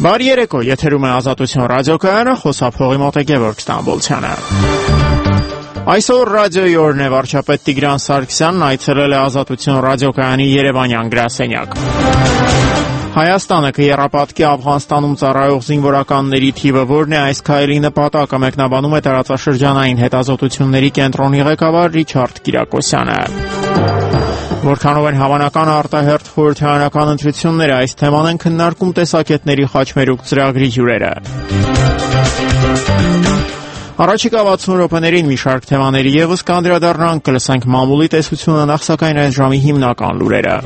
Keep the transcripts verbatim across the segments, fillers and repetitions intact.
Բարի երեկո, եթերում է Ազատություն ռադիոկայանը, խոսափողի մոտ է Գևորգ Ստամբոլցյանը։ Այսօր ռադիոյի օրն է, վարչապետ Տիգրան Սարգսյանն այցելել է Ազատություն ռադիոկայանի երևանյան գրասենյակ։ Հայաստանը կեռապատկի Աֆղանստանում ծառայող զինվորականների թիվը որն է այս քայլի նպատակը, մեկնաբանում է տարածաշրջանային հետազոտությունների կենտրոնի ղեկավար Ռիչարդ Կիրակոսյանը։ Որքանով են հավանական արտահերթ խորհրդարանական ընտրությունները, այս թեման են քննարկում տեսակետների խաչմերուկ ծրագրի հյուրերը։ Առաջիկա վաթսուն րոպեներին մի շարք թեմաների ևս կանդրադառնանք, կլսենք մամուլի տեսությունը, նախ սակայն այս ժամի հիմնական լուրերը։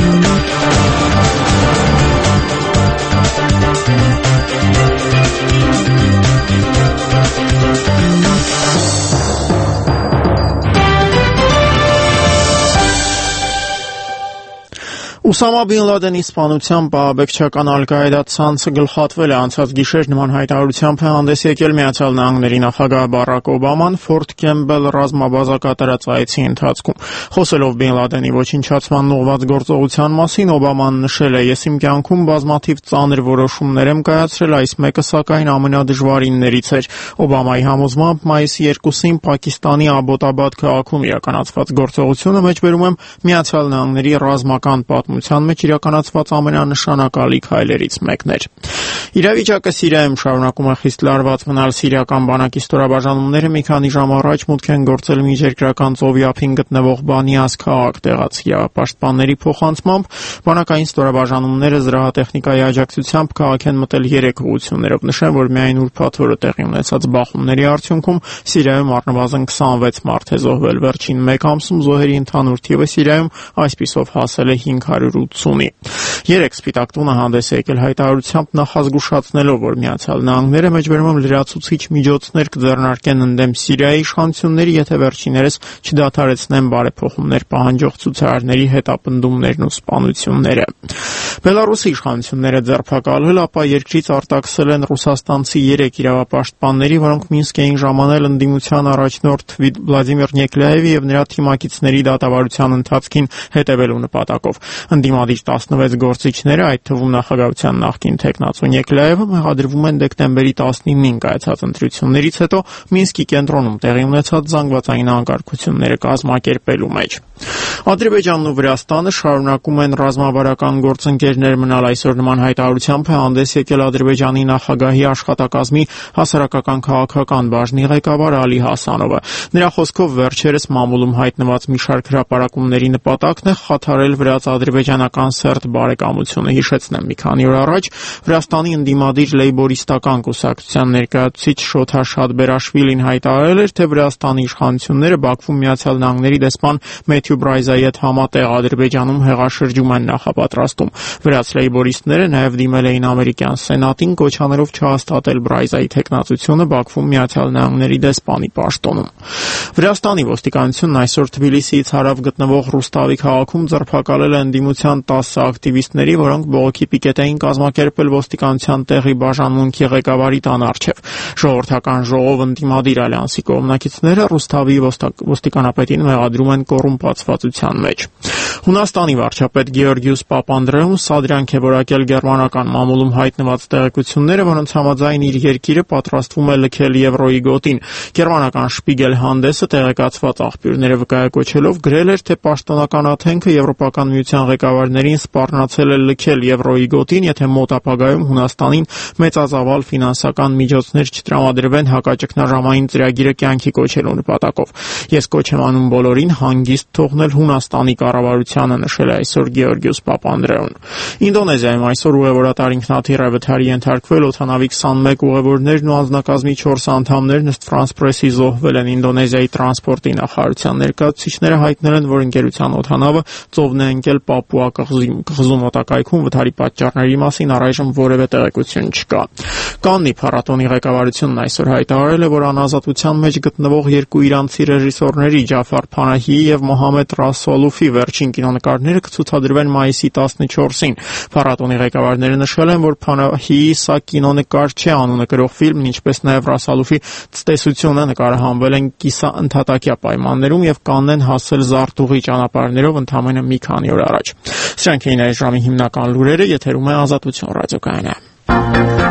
Ուսամա Բին Լադենի սպանությամբ ահաբեկչական Ալ-Կաիդա ցանցը գլխատվել է, անցած գիշեր նման հայտարարությամբ է հանդես եկել Միացյալ Նահանգների նախագահ Բարակ Օբաման Ֆորթ Քեմբել ռազմաբազակատարած այցի ընթացքում։ Խոսելով Բին Լադենի ոչնչացման ուղղված գործողության մասին, Օբաման նշել է. «Ես իմ կյանքում բազմաթիվ ծանր որոշումներ եմ կայացրել, այս մեկը սակայն ամենադժվարիններից էր»։ Օբամայի համոզմամբ մայիսի երկուսին Պակիստանի Աբոտաբադ քաղաքում իրականացված գործողությունը մեջբերում է Միացյալ Նահանգների ռազմական պատմության մեջ իրականացված ամենանշանակալի քայլերից մեկն էր։ Իրավիճակը Սիրիայում շարունակում է խիստ լարված մնալ, սիրիական բանակի ստորաբաժանումները մի քանի ժամ առաջ մուտք են գործել միջերկրական ծովի ափին գտնվող Բանիաս քաղաք, տեղացի պաշտպանների փոխանցմամբ բանակային ստորաբաժանումները զրահատեխնիկայի աջակցությամբ քաղաք են մտել երեք ուղղություններով։ Նշեմ, որ միայն ուրբաթ օրը տեղի ունեցած բախումների արդյունքում Սիրիայում առնվազն քսանվեց մարդ է զոհվել, վերջին մեկ ամսում զոհերի ընդհանուր թիվը Սիրիայում այսպիսով հասել է հինգ հարյուր ութսունի։ Երեք Սպիտակ տունը հանդես է եկել հայտարարությամբ նախազգուշացնելով, որ Միացյալ Նահանգները մեջբերում լրացուցիչ միջոցներ կձեռնարկեն ընդդեմ Սիրիայի իշխանությունների, եթե վերջիներս չդադարեցնեն բարեփոխումներ պահանջող ցուցարարների հետապնդումներն ու սպանությունները։ Բելարուսի իշխանությունները ձերբակալվել, ապա երկրից արտաքսել են ռուսաստանցի երեք իրավապաշտպանների, որոնք Մինսկ էին ժամանել ընդդիմության առաջնորդ Վլադիմիր Նեկլաևի եւ նրա թիմակիցների դատավարության ընթացքին հետևելու նպատակով։ Ընդդիմադիր տասնվեց գործիչները, այդ թվում նախագահության նախկին թեկնածու Նեկլաևը, մեղադրվում են դեկտեմբերի տասնինին կայացած ընտրություններից հետո Մինսկի կենտրոնում տեղի ունեցած զանգվածային անկարգությունները կազմակերպելու մեջ։ Ադրբեջանն ու Վրաստանը շարունակում են ռազմավարական գործընկերներ մնալ, այսօր նման հայտարարությամբ է հանդես եկել Ադրբեջանի նախագահի աշխատակազմի հասարակական քաղաքական բաժնի ղեկավար Ալի Հասանովը։ Նրա խոսքով վերջերս մամուլում հայտնված մի շարք հրապարակումների նպատակն է խաթարել վրաց-ադրբեջանական սերտ բարեկամությունը։ Հիշեցնեմ, մի քանի օր առաջ Վրաստանի ընդդիմադիր լեյբորիստական կուսակցության ներկայացուցիչ Շոթա Շադբերաշվիլին հայտարարել էր, թե Վրաստանի իշխանությունները Բաքվում Միացյալ Նահանգների դեսպան Մեթյու Բրայզայի հետ համատեղ Ադրբեջանում հեղաշրջում են նախապատրաստում։ Վրաց լեյբորիստները նաև դիմել էին ամերիկյան սենատին, կոչանելով չհաստատել Բրայզայի թեկնածությունը Բաքվում Միացյալ Նահանգների դեսպանի պաշտոնում։ Վրաստանի ոստիկանությունն այսօր Թբիլիսիից հարավ գտնվող Ռուստավի քաղաքում ձերբակալել է ընդդիմության տասը ակտիվիստների, որոնք բողոքի պիկետ էին կազմակերպել ոստիկանության տեղի բաժանմունքի ղեկավարի տան առջև։ Ժողովրդական ժողով ընդդիմադիր ալյանսի կողմնակիցները Ռուստավի ոստիկանապետին մեղադրում են կոռումպացվածության մեջ։ Հունաստանի վարչապետ Գեորգիուս Պապանդրեուն սադրանք է որակել գերմանական մամուլում հայտնված տեղեկությունները, որոնց համաձայն իր երկիրը պատրաստվում է լքել Եվրոյի գոտին։ Գերմանական Շպիգել հանդեսը տեղեկացված աղբյուրները վկայակոչելով գրել էր, թե պաշտոնական աթենքը Եվրոպական միության ղեկավարներին սպառնացել է լքել Եվրոյի գոտին, եթե մոտ ապագայում Հունաստանին մեծածավալ ֆինանսական միջոցներ չտրամադրվեն հակաճգնաժամային ծրագիրը կյանքի կոչելու նպատակով։ Ես կոչ եմ անում բոլորին հանգիստ թողնել Հունաստանի կառավարությանը, նշել է այսօր Գեորգիուս Պապանդրեուն։ Ինդոնեզիայում այսօր ուղևորատար ինքնաթիռ է վթարի ենթարկվել, օդանավի քսանմեկ ուղևորներն ու անձնակազմի չորս անդամներն ըստ Ֆրանս Պրեսի զոհվել են։ Ինդոնեզիայի տրանսպորտի նախարարության ներկայացուցիչները հայտնել են, որ ընկերության օդանավը ծովն է ընկել Պապուա կղզու մոտակայքում, վթարի պատճառների մասին առայժմ որևէ տեղեկություն չկա։ Կաննի փառատոնի ղեկավարությունն այսօր հայտարարել է, որ անազատության մեջ գտնվող երկու իրանցի ռեժիսորների Ջաֆար Փանահիի եւ Մոհամեդ Ռասոլուֆի վերջին կինոնկարները կցուցադրվեն մայիսի տասնչորսին։ Փառատոնի ղեկավարները նշել են, որ Փանահիի «Սա կինոնկար չէ» անունը կրող ֆիլմն, ինչպես նաև Ռասոլուֆի «Ցտեսությունը» նկարահանվել են կիսաընդհատակյա պայմաններում եւ կանեն հասել զարտուղի ճանապարհներով ընդամենը մի քանի օր առաջ։ Սրանք էին այս ժամի հիմնական լուրերը, եթերում է Ազատություն ռադիոկայանը։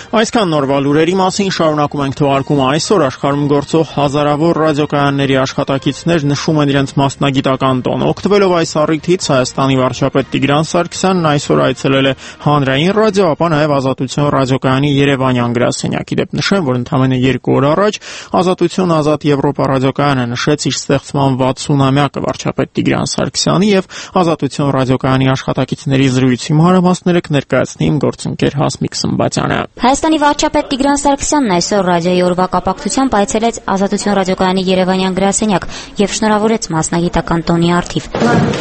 Այսքան նորվա լուրերի մասին շարունակում ենք թողարկումը այսօր աշխարհում գործող հազարավոր ռադիոկայանների աշխատակիցներ նշում են իրենց մասնագիտական տոնը։ Օգտվելով այս առիթից Հայաստանի վարչապետ Տիգրան Սարգսյանն այսօր այցելել է Հանրային ռադիո, ապա նաև Ազատություն ռադիոկայանի Երևանյան գրասենյակ։ Իդեպ նշեմ, որ ընդամենը երկու օր առաջ Ազատություն Ազատ Եվրոպա ռադիոկայանը նշեց իր ստեղծման վաթսունամյակը վարչապետ Տիգրան Սարգսյանի եւ Ազատություն ռադիոկայանի աշխատակիցների զրույցի մանրամասները կներկայացնի իմ գործընկեր Հասմիկ Սմբատյանը։ Հայաստանի վարչապետ Տիգրան Սարգսյանն այսօր ռադիոյի օրվա կապակցությամբ այցելեց Ազատություն ռադիոկայանի Երևանյան գրասենյակ եւ շնորհավորեց մասնագիտական տոնի առթիվ։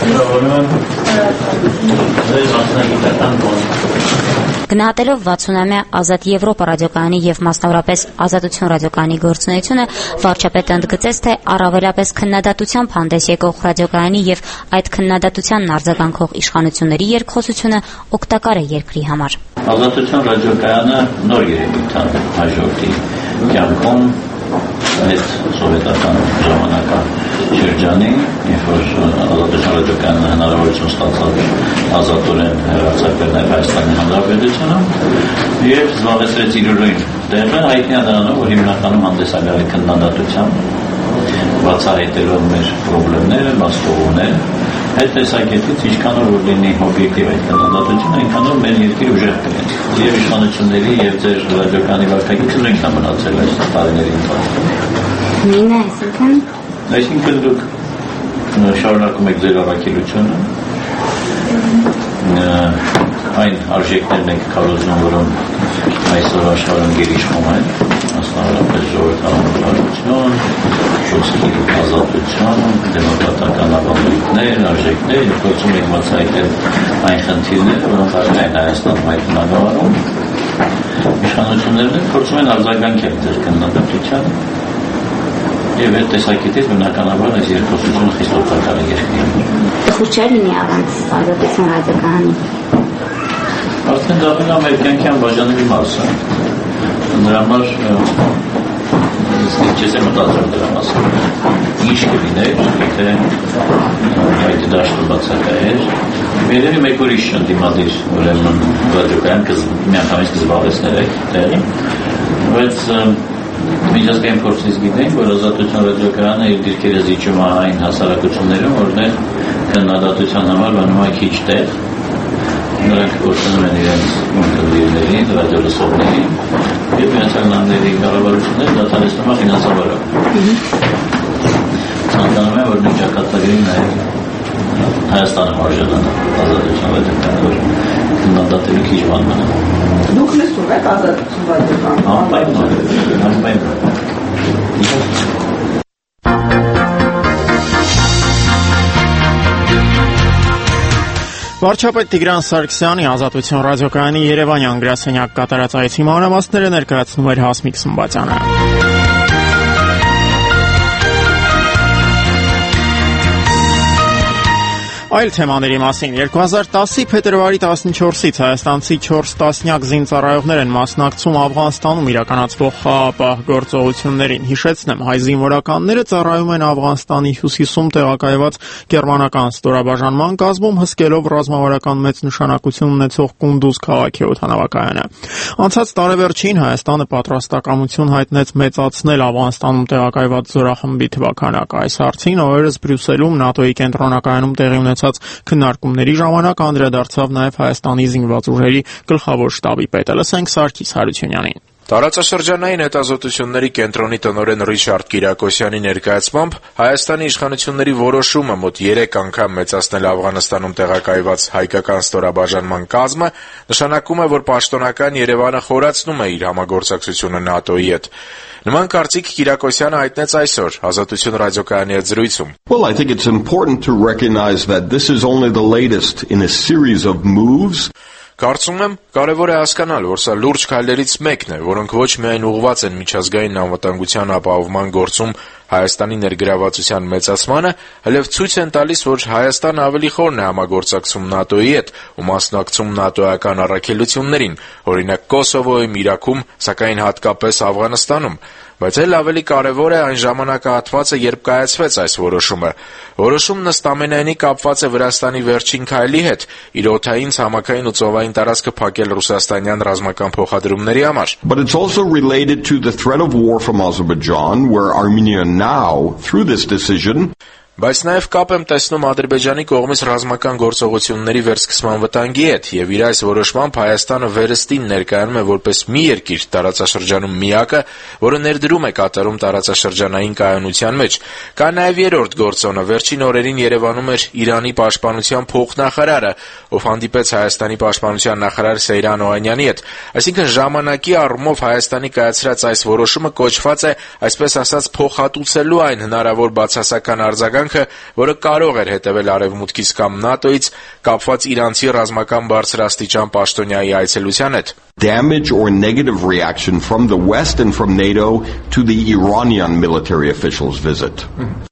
Գնահատելով վաթսունամյա Ազատ Եվրոպա ռադիոկայանի եւ մասնավորապես Ազատություն ռադիոկայանի գործունեությունը, վարչապետը ընդգծեց, թե առավելապես քննադատությամբ հանդես եկող ռադիոկայանի եւ այդ քննադատությանն արձագանքող իշխանությունների երկխոսությունը օգտակար է երկրի համար։ Ազատություն ռադիոկայանը նոր երևույթ է հաջորդի կյանքում այդ սովետական ժամանակաշրջանի, երբ որ Ազատություն ռադիոկայանը հնարավորություն ստացավ ազատորեն հեռարձակվել նաև Հայաստանի Հանրապետությունում եւ զբաղեցրեց իր ուրույն տեղը, հայտնի է դրանով, որ հիմնականում հանդես է գալի քննադատությամբ, բացահայտելով մեր խնդիրները, բացթողումները, այդ տեսակետից ինչքանով որ լինի օբյեկտիվ այդ քննադատությունը, այնքանով մեր երկիրը ուժեղ կլինի։ Եվ իշխանությունների եւ ձեր ռադիոկայանի վարքագիծը նույնն է մնացել այս տարիների ընթացքում։ Նույնն է, այսինքն Այսինքն դուք շարունակում եք ձեր առաքելությունը, այն արժեքներն եք քարոզում, որոնք այսօր աշխարհում գերիշխում են, մասնավորապես ժողովրդավարություն, խոսքի ազատություն, դեմոկրատական ավանդույթներ, արժեքներ, եւ փորձում եք բացահայտել այն խնդիրները, որոնք արժե են Հայաստանում այդ բնակավարում։ Իշխանություններն փորձում են արձագանքել ձեր քննադատությանը եւ այդ տեսակետից բնականաբար այս երկխոսությունը խիստ օգտակար է երկրի համար։ Խուր չէ լինի առանց Ազատություն ռադիոկայանի։ Արդեն դա մեր կյանքի անբաժանելի մաս է։ Դրա համար ես չեմ մտածում դրա մասին։ Ինչ կլիներ, եթե այդ դաշտը բացակայեր։ Երևի մեկ ուրիշ ընդդիմադիր ուրեմն ռադիոկայան միանգամից կզբաղեցներ այդ տեղին, բայց միջազգային փորձից գիտենք, որ Ազատություն ռադիոկայանը իր դիրքերը զիջում է այն հասարակություններում, որտեղ քննադատության համար բանում է քիչ տեղ, նրանք կորցնում են իրենց ընկերներին, ռադիոլսողներին եւ Միացյալ Նահանգների կառավարությունները դադարեցնում են ֆինանսավորը։ Ցանկանում եմ, որ նույն ճակատագրին նաեւ Հայաստանը արժանանա Ազատություն ռադիոկայանը, քննադատելու քիչ բան մնա։ Դուք լսում եք Ազատություն ռադիոկայանը։ Անպայման, անպայման։ Վարչապետ Տիգրան Սարգսյանի Ազատություն ռադիոկայանի Երևանյան գրասենյակ կատարած այցի մանրամասները ներկայացնում էր Հասմիկ Սմբատյանը։ Այլ թեմաների մասին երկու հազար տասի փետրվարի տասնչորսից հայաստանցի չորս տասնյակ զինծառայողներ են մասնակցում Աֆղանստանում իրականացվող խաղաղապահ գործողություններին։ Հիշեցնեմ, հայ զինվորականները ծառայում են Աֆղանստանի հյուսիսում տեղակայված գերմանական ստորաբաժանման կազմում, հսկելով ռազմավարական մեծ նշանակություն ունեցող Կունդուզ քաղաքի օդանավակայանը։ Անցած տարեվերջին Հայաստանը պատրաստակամություն հայտնեց մեծացնել Աֆղանստանում տեղակայված զորախմբի թվաքանակը։ Այս հարցին օրերս Բրյուսելում ՆԱՏՕ-ի կենտրոնակայանում տեղի ունեցած քննարկումների ժամանակ անդրադարձավ նաև Հայաստանի զինված ուժերի գլխավոր շտաբի պետը։ Լսենք Սարգիս Հարությունյանին։ Տարածաշրջանային հետազոտությունների կենտրոնի տնօրեն Ռիչարդ Կիրակոսյանի ներկայացմամբ Հայաստանի իշխանությունների որոշումը մոտ երեք անգամ մեծացնել Աֆղանստանում տեղակայված հայկական ստորաբաժանման կազմը նշանակում է, որ պաշտոնական Երևանը խորացնում է իր համագործակցությունը ՆԱՏՕ-ի հետ։ Նման կարծիք Կիրակոսյանը հայտնեց այսօր Ազատություն ռադիոկայանի հետ զրույցում։ Well, I think it's important to recognize that this is only the latest in a series of moves. Կարծում եմ, կարևոր է հասկանալ, որ սա լուրջ քայլերից մեկն է, որոնք ոչ միայն ուղղված են միջազգային անվտանգության ապահովման գործում Հայաստանի ներգրավվածության մեծացմանը, այլև ցույց են տալիս, որ Հայաստանը ավելի խորն է համագործակցում ՆԱՏՕ-ի հետ ու մասնակցում ՆԱՏՕ-ական առաքելություններին, օրինակ Կոսովոյում, Իրաքում, սակայն հատկապես Աֆղանստանում։ Բայց էլ ավելի կարևոր է այն ժամանակահատվածը, երբ կայացվեց այս որոշումը։ Որոշումն ըստ ամենայնի կապված է Վրաստանի վերջին քայլի հետ՝ իր օդային, ցամաքային ու ծովային տարածքը փակել ռուսաստանյան ռազմական փոխադրումների համար։ But it's also related to the threat of war from Azerbaijan, where Armenia now, through this decision, Բայց նաև կապ եմ տեսնում Ադրբեջանի կողմից ռազմական գործողությունների վերսկսման վտանգի հետ, եւ իր այս որոշմամբ Հայաստանը վերստին ներկայանում է որպես մի երկիր տարածաշրջանում միակը, որը ներդրում է կատարում տարածաշրջանային կայունության մեջ։ Կա նաև երրորդ գործոնը։ Վերջին օրերին Երևանում էր Իրանի պաշտպանության փոխնախարարը, ով հանդիպեց Հայաստանի պաշտպանության նախարար Սեյրան Օհանյանի հետ։ Այսինքն ժամանակի առումով Հայաստանի կայացրած այս որոշումը կոչված է, այսպես ասած, փոխհատուցելու այն հնարավոր բացասական արձագանքը, որը կարող էր հետևել Արևմուտքից կամ ՆԱՏՕ-ից կապված իրանցի ռազմական բարձրաստիճան պաշտոնյայի այցելության հետ։ Damage or negative reaction from the West and from NATO to the Iranian military officials' visit.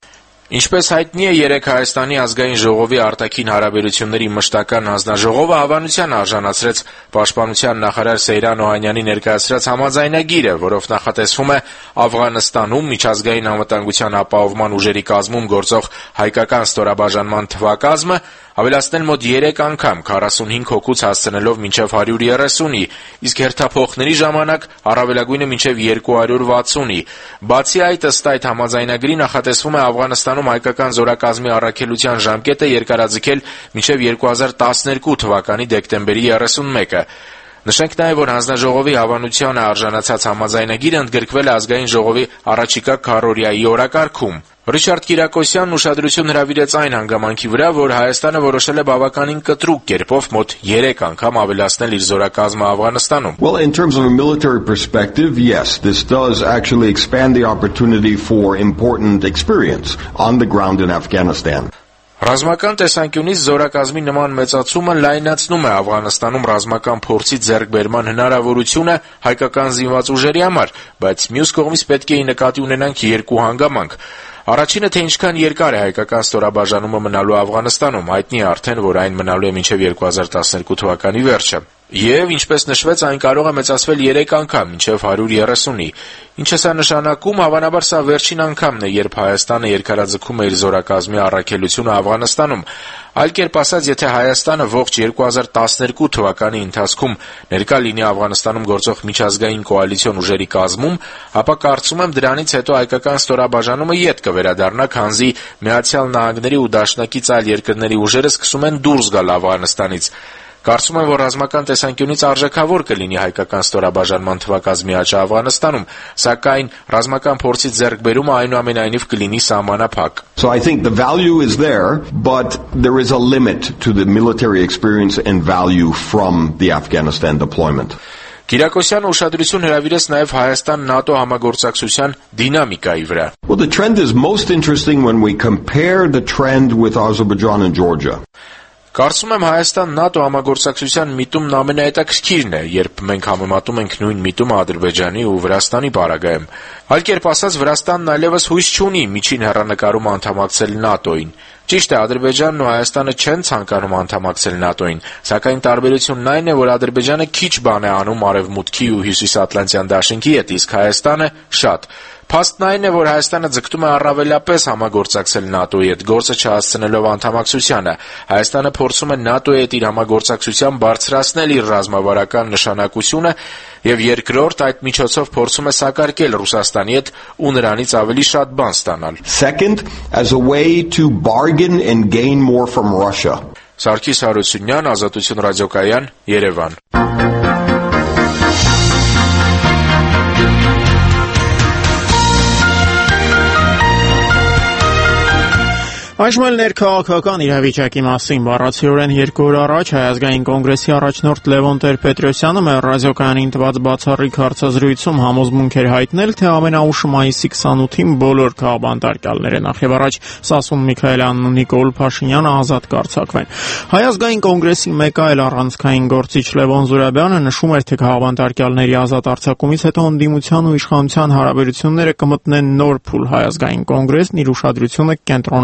Ինչպես հայտնի է, երեկ Հայաստանի ազգային ժողովի արտաքին հարաբերությունների մշտական հանձնաժողովը հավանության արժանացրեց պաշտպանության նախարար Սեյրան Օհանյանի ներկայացրած համաձայնագիրը, որով նախատեսվում է Աֆղանստանում միջազգային անվտանգության ապահովման ուժերի կազմում գործող հայկական ստորաբաժանման թվակազմը ավելացնել մոտ երեք անգամ, քառասունհինգ հոգուց հասցնելով մինչև հարյուր երեսունի, իսկ հերթափոխների ժամանակ առավելագույնը մինչև երկու հարյուր վաթսունի։ Բացի այդ, ըստ այդ համաձայնագրի նախատեսվում է Աֆղանստանում հայկական զորակազմի առաքելության ժամկետը երկարաձգել մինչև երկու հազար տասներկու թվականի դեկտեմբերի երեսունմեկը։ Նշենք նաև, որ հանձնաժողովի հավանությանը արժանացած համաձայնագիրը ընդգրկվել է ազգային ժողովի առաջիկա քառօրյայի օրակարգում։ Ռիչարդ Կիրակոսյանն ուշադրություն հրավիրեց այն հանգամանքի վրա, որ Հայաստանը որոշել է բավականին կտրուկ կերպով մոտ երեք անգամ ավելացնել իր զորակազմը Աֆղանստանում։ Well, in terms of a military perspective, yes, this does actually expand the opportunity for important experience on the ground in Afghanistan. Ռազմական տեսանկյունից զորակազմի նման մեծացումը լայնացնում է Աֆղանստանում ռազմական փորձի ձեռքբերման հնարավորությունը հայկական զինված ուժերի համար, բայց մյուս կողմից պետք է նկատի ունենանք երկու հանգամանք։ Առաջինը, թե ինչքան երկար է հայկական ստորաբաժանումը մնալու Աֆղանստանում, հայտնի է արդեն, որ այն մնալու է մինչև երկու հազար տասներկու թվականի վերջը։ Եվ, ինչպես նշվեց, այն կարող է մեծացվել երեք անգամ, մինչև հարյուր երեսունի։ Ինչը սա նշանակում, հավանաբար սա վերջին անգամն է, երբ Հայաստանը երկարաձգում է իր զորակազմի առաքելությունը Աֆղանստանում։ Այլ կերպ ասած, եթե Հայաստանը ողջ երկու հազար տասներկու թվականի ընթացքում ներկա լինի Աֆղանստանում գործող միջազգային կոալիցիոն ուժերի կազմում, ապա կարծում եմ դրանից հետո հայկական ստորաբաժանումը ետ կվերադառնա, քանզի Միացյալ Նահանգների ու դաշնակից այլ երկրների ուժերը սկսում են դուրս գալ Աֆղանստանից։ Կարծում եմ, որ ռազմական տեսանկյունից արժեքավոր կլինի հայկական ստորաբաժանման թվակազմի աճը Աֆղանստանում, սակայն ռազմական փորձի ձեռքբերումը այնուամենայնիվ կլինի սահմանափակ։ So I think the value is there, but there is a limit to the military experience and value from the Afghanistan deployment. Կիրակոսյանը ուշադրություն հրավիրեց նաև Հայաստան-ՆԱՏՕ համագործակցության դինամիկայի վրա։ Well, the trend is most interesting when we compare the trend with Azerbaijan and Georgia. Կարծում եմ Հայաստան-ՆԱՏՕ համագործակցության միտումն ամենահետաքրքիրն է, երբ մենք համեմատում ենք նույն միտումը Ադրբեջանի ու Վրաստանի պարագայում։ Այլ կերպ ասած, Վրաստանն այլևս հույս չունի միջին հեռանկարում անդամակցել ՆԱՏՕ-ին։ Ճիշտ է, Ադրբեջանն ու Հայաստանը չեն ցանկանում անդամակցել ՆԱՏՕ-ին, սակայն տարբերությունն այն է, որ Ադրբեջանը քիչ բան է անում Արևմուտքի ու Հյուսիսատլանտյան դաշինքի հետ, իսկ Հայաստանը շատ։ Փաստն այն է, որ Հայաստանը ձգտում է առավելապես համագործակցել ՆԱՏՕ-ի հետ, գործը չհասցնելով անդամակցությանը։ Հայաստանը փորձում է ՆԱՏՕ-ի հետ իր համագործակցությամբ բարձրացնել իր ռազմավարական նշանակությունը եւ երկրորդ այդ միջոցով փորձում է սակարկել Ռուսաստանի հետ ու նրանից ավելի շատ բան ստանալ։ Second, as a way to bargain and gain more from Russia. Սարգիս Հարությունյան, Ազատություն ռադիոկայան, Երևան։ Այժմ էլ ներքաղաքական իրավիճակի մասին բառացիորեն երկու օր առաջ Հայ ազգային կոնգրեսի առաջնորդ Լևոն Տեր-Պետրոսյանը մեր ռադիոկայանին տված բացառիկ հարցազրույցում համոզմունք էր հայտնել, թե ամենաուշ մայիսի քսանութին բոլոր քաղաքաբանտարկյալները նախևառաջ Սասուն Միքայելյանն ու Նիկոլ Փաշինյանը ազատ կարձակվեն։ Հայ ազգային կոնգրեսի մեկ այլ առանցքային գործիչ Լևոն Զուրաբյանը նշում էր, թե քաղաքաբանտարկյալների ազատ արձակումից հետո ընդդիմության ու իշխանության հարաբերությունները կմտնեն նոր փուլ։ Հայ ազգային կոնգրեսն իր ուշադրությունը կենտրոնացնի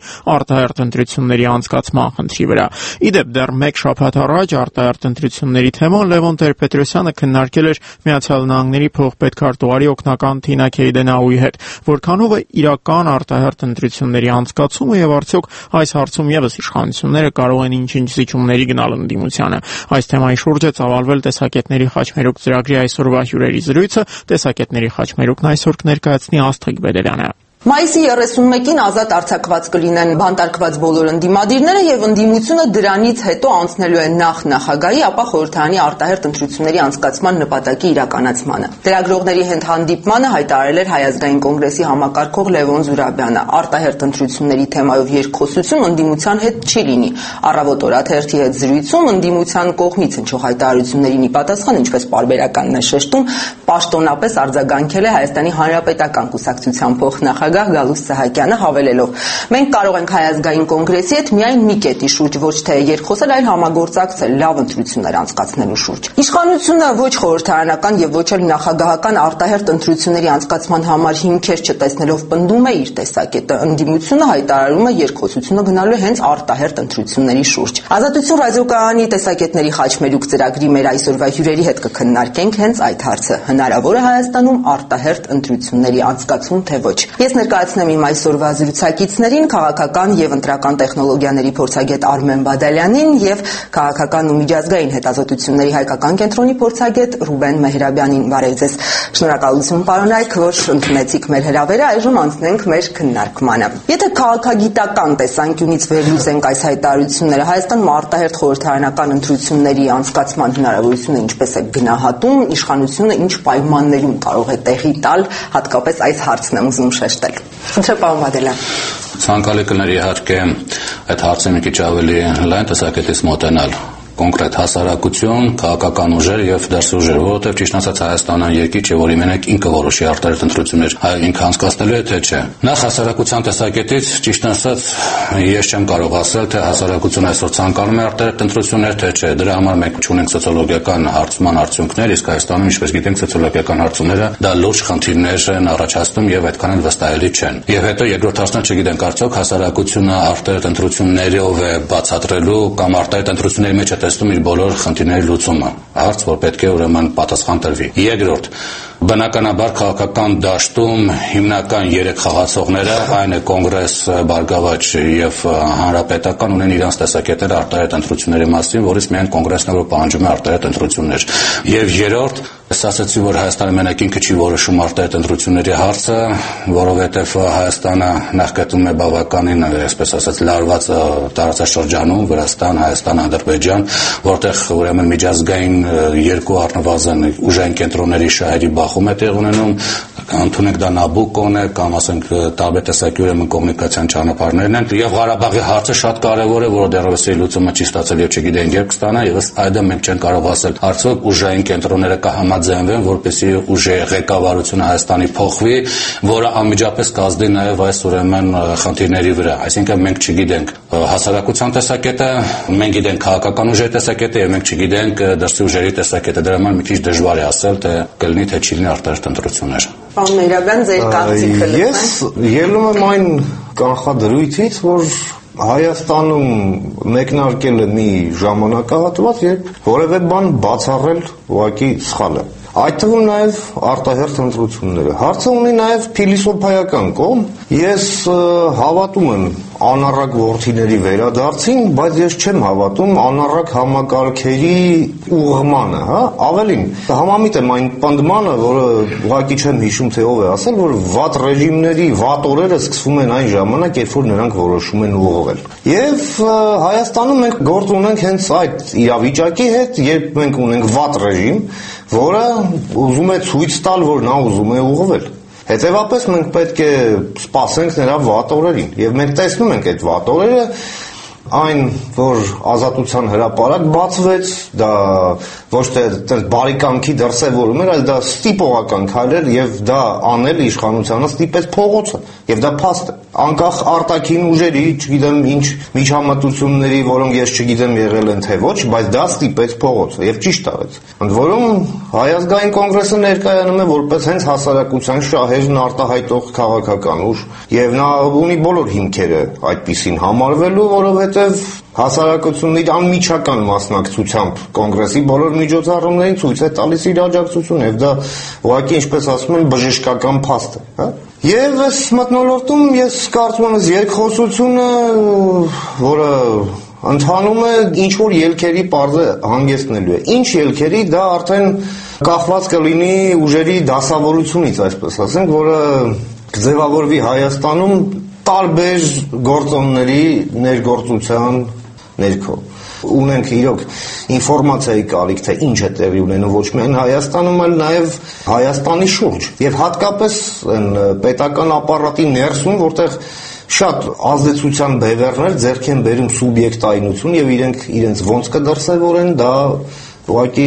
արտահերթ ընտրությունների անցկացման խնդրի վրա։ Իդեպ դեռ մեկ շաբաթ առաջ արտահերթ ընտրությունների թեման Լևոն Տեր-Պետրոսյանը քննարկել էր Միացյալ Նահանգների փոխպետքարտուղարի օգնական Թինա Քեյդենաուի հետ, որքանով է իրական արտահերթ ընտրությունների անցկացումը եւ արդյոք այս հարցում եւս իշխանությունները կարող են ինչ-ինչ զիջումների գնալ ընդդիմությանը։ Այս թեմայի շուրջ է ծավալվել տեսակետների խաչմերուկ ծրագրի այսօրվա հյուրերի զրույցը, տեսակետների խաչմերուկն այսօր կներկայացնի Աստղիկ Բեդելյանը։ Մայիսի երեսունմեկին ազատ արձակված կլինեն բանտարկված բոլոր ընդդիմադիրները եւ ընդդիմությունը դրանից հետո անցնելու է նախ նախագահի, ապա խորհրդարանի արտահերթ ընտրությունների անցկացման նպատակի իրականացմանը։ Լրագրողների հանդիպմանը հայտարարել էր Հայ ազգային կոնգրեսի համակարգող Լևոն Զուրաբյանը։ Արտահերթ ընտրությունների թեմայով երկխոսություն ընդդիմության հետ չի լինի։ Առավոտ օրաթերթի հետ զրույցում ընդդիմության կողմից հնչող հայտարարություններին ի պատասխան, ինչպես պարբերականն է շեշտում, պաշտոնապես արձագանքել է Հայաստանի Հանրապետական կուսակցության փոխնախագահ Գալուս Սահակյանը, հավելելով. «Մենք կարող ենք Հայ ազգային կոնգրեսի հետ միայն մի կետի շուրջ ոչ թե երկխոսել, այլ համագործակցել լավ ընտրություններ անցկացնելու շուրջ»։ Իշխանությունը ոչ խորհրդարանական եւ ոչ էլ նախագահական արտահերթ ընտրությունների անցկացման համար հիմքեր չտեսնելով պնդում է իր տեսակետը։ Ընդդիմությունը հայտարարում է երկխոսությունը գնալու հենց արտահերթ ընտրությունների շուրջ։ Ազատություն ռադիոկայանի տեսակետների խաչմերուկ ծրագրի մեր այսօրվա հյուրերի հետ կքննարկենք հենց այդ հարցը. հնարավոր է Հայաստանում արտահերթ ընտրությունների անցկացում, թե ոչ։ Ես ներկայացնեմ իմ այսօրվա զրուցակիցներին, քաղաքական եւ ընտրական տեխնոլոգիաների փորձագետ Արմեն Բադալյանին եւ քաղաքական ու միջազգային հետազոտությունների հայկական կենտրոնի փորձագետ Ռուբեն Մեհրաբյանին։ Բարև ձեզ։ Շնորհակալություն, պարոնայք, որ ընդունեցիք մեր հրավերը։ Այժմ անցնենք մեր քննարկմանը։ Եթե քաղաքագիտական տեսանկյունից վերլուծենք այս հայտարարությունները, Հայաստանում արտահերթ խորհրդարանական ընտրությունների անցկացման հնարավորությունը ինչպես է գնահատում, իշխանությունը ինչ պայմաններում կարող է տեղի տալ, հատկապես այս հարցն եմ ուզում շեշտել։ Ինչը պարոն Բադալյան։ Ցանկալի կներ իհարկե այդ հարցը մի քիչ ավելի լայն տեսակետից մոտենալ։ Կոնկրետ հասարակություն, քաղաքական ուժեր եւ դրսուժեր, որովհետեւ ճիշտ ասած Հայաստանը երկիր չէ, որի մենակ ինքը որոշի արտահերթ ընտրություններ ինքը անցկացնելու է, թե չէ։ Նախ հասարակության տեսակետից ճիշտ ասած ես չեմ կարող ասել, թե հասարակությունը այսօր ցանկանում է արտահերթ ընտրություններ, թե չէ։ Դրա համար մենք չունենք սոցիոլոգիական հարցման արդյունքներ, իսկ Հայաստանում, ինչպես գիտենք, սոցիոլոգիական հարցումները դա լուրջ խնդիրներ են առաջացնում եւ այդքան էլ վստահելի չեն։ Եվ հետո երկրորդ հարցն չգիտենք արդյոք հասարակությունը արտահերթ ընտրություններով է բացատրելու կամ արտահերթ ընտրությունների մեջ տեսնում իր բոլոր խնդիրների լուծումը, հարց, որ պետք է ուրեմն պատասխան տրվի։ Երկրորդ, բնականաբար քաղաքական դաշտում հիմնական երեք խաղացողները, այն է Կոնգրես, Բարգավաճ եւ Հանրապետական, ունեն իրենց տեսակետները արտահերթ ընտրությունների մասին, որից միայն Կոնգրեսն է, որ պահանջում է արտահերթ ընտրություններ։ Եվ երրորդ, ես ասացի, որ Հայաստանը մենակ ինքը չի որոշում արտահերթ ընտրությունների հարցը, որովհետեւ Հայաստանը նախկետում է բավականին, այսպես ասած, լարված տարածաշրջանում, Վրաստան, Հայաստան, Ադրբեջան, որտեղ ուրեմն միջազգային երկու առնվազն ուժային կենտրոնների շահերի բախում է տեղ ունենում, ընդունենք դա Նաբուկոն է կամ ասենք տարբեր տեսակի ուրեմն կոմունիկացիոն ճանապարհներն են, եւ Ղարաբաղի հարցը շատ կարեւոր է, որը դեռևս իր լուծումը չի ստացել եւ չգիտենք երբ կստանա, եւ ըստ այդմ մենք չենք կարող ասել արդյոք ուժային կենտրոնները կհամաձայնվեն, որպեսզի ուժի ղեկավարությունը Հայաստանի փոխվի, որը անմիջապես կազդի նաեւ այս ուրեմն խնդիրների վրա։ Այսինքն մենք չգիտենք հասարակության տեսակետը, մենք գիտենք քաղաքական ուժերի տեսակետը եւ մենք չգիտենք դրսի ուժերի տեսակետը։ Դրա համար մի քիչ դժվար է ասել, թե կլինի թե չի լինի արտահերթ ընտրություններ։ Պարոն Մեհրաբյան, ձեր կարծիքը լսեմ։ Ես ելնում եմ այն կանխադրույթից, որ Հայաստանում մեկնարկել է մի ժամանակահատված, երբ որևէ բան բացառել ուղղակի սխալ է։ Այդ թվում նաև արտահերթ ընտրությունները։ Հարցը ունի նաև փիլիսոփայական կողմ։ Ես հավատում եմ անառակ ворթիների վերադարձին, բայց ես չեմ հավատում անառակ համակարգերի ուղղմանը, հա, ավելին համամիտ եմ այն պնդմանը, որը ուղղակի չեմ հիշում թե ով է ասել, որ վատ ռեժիմների վատ օրերը սկսվում են այն ժամանակ, երբ որ նրանք որոշում են ուղղվել։ Եվ Հայաստանում մենք գործ ունենք հենց այդ իրավիճակի հետ, երբ մենք ունենք վատ ռեժիմ, որը ուզում է ցույց տալ, որ նա ուզում է ուղղվել։ Հետևաբար մենք պետք է սպասենք նրա վատ օրերին, եւ մենք տեսնում ենք այդ վատ օրերը այն, որ ազատության հրապարակ բացվեց, դա ոչ թե բարիկամքի դրսևորում էր, այլ դա ստիպողական քայլ էր եւ դա անել իշխանությանը ստիպեց փողոցը եւ դա փաստ է։ Անկախ արտաքին ուժերի, չգիտեմ ինչ միջամտությունների, որոնք ես չգիտեմ եղել են թե ոչ, բայց դա ստիպեց փողոցը եւ ճիշտ արեց։ Ընդ որում Հայ ազգային կոնգրեսը ներկայանում է որպես հենց հասարակության շահերն արտահայտող քաղաքական ուժ եւ նա ունի բոլոր հիմքերը այդպիսին համարվելու, որովհետեւ հասարակությունների անմիջական մասնակցությամբ կոնգրեսի բոլոր միջոցառումներին ցույց է տալիս իր աջակցությունը եւ դա ուղղակի ինչպես ասում են բժշկական փաստ է, հա։ Եվ այս մթնոլորտում ես կարծում եմ երկխոսությունը, որը ընթանում է ինչ որ ելքերի պարզը հանգեցնելու է։ Ինչ ելքերի, դա արդեն կախված կլինի ուժերի դասավորությունից, այսպես ասենք, որը կձևավորվի Հայաստանում տարբեր գործոնների ներգործության ներքո։ Ունենք իրոք ինֆորմացիայի կարիք, թե ինչ է տեղի ունենում ոչ միայն Հայաստանում, այլ նաև Հայաստանի շուրջ եւ հատկապես պետական ապարատի ներսում, որտեղ շատ ազդեցության բևեռներ ձեռք են բերում սուբյեկտայնություն եւ իրենք իրենց ոնց կդրսևորեն, դա ուղղակի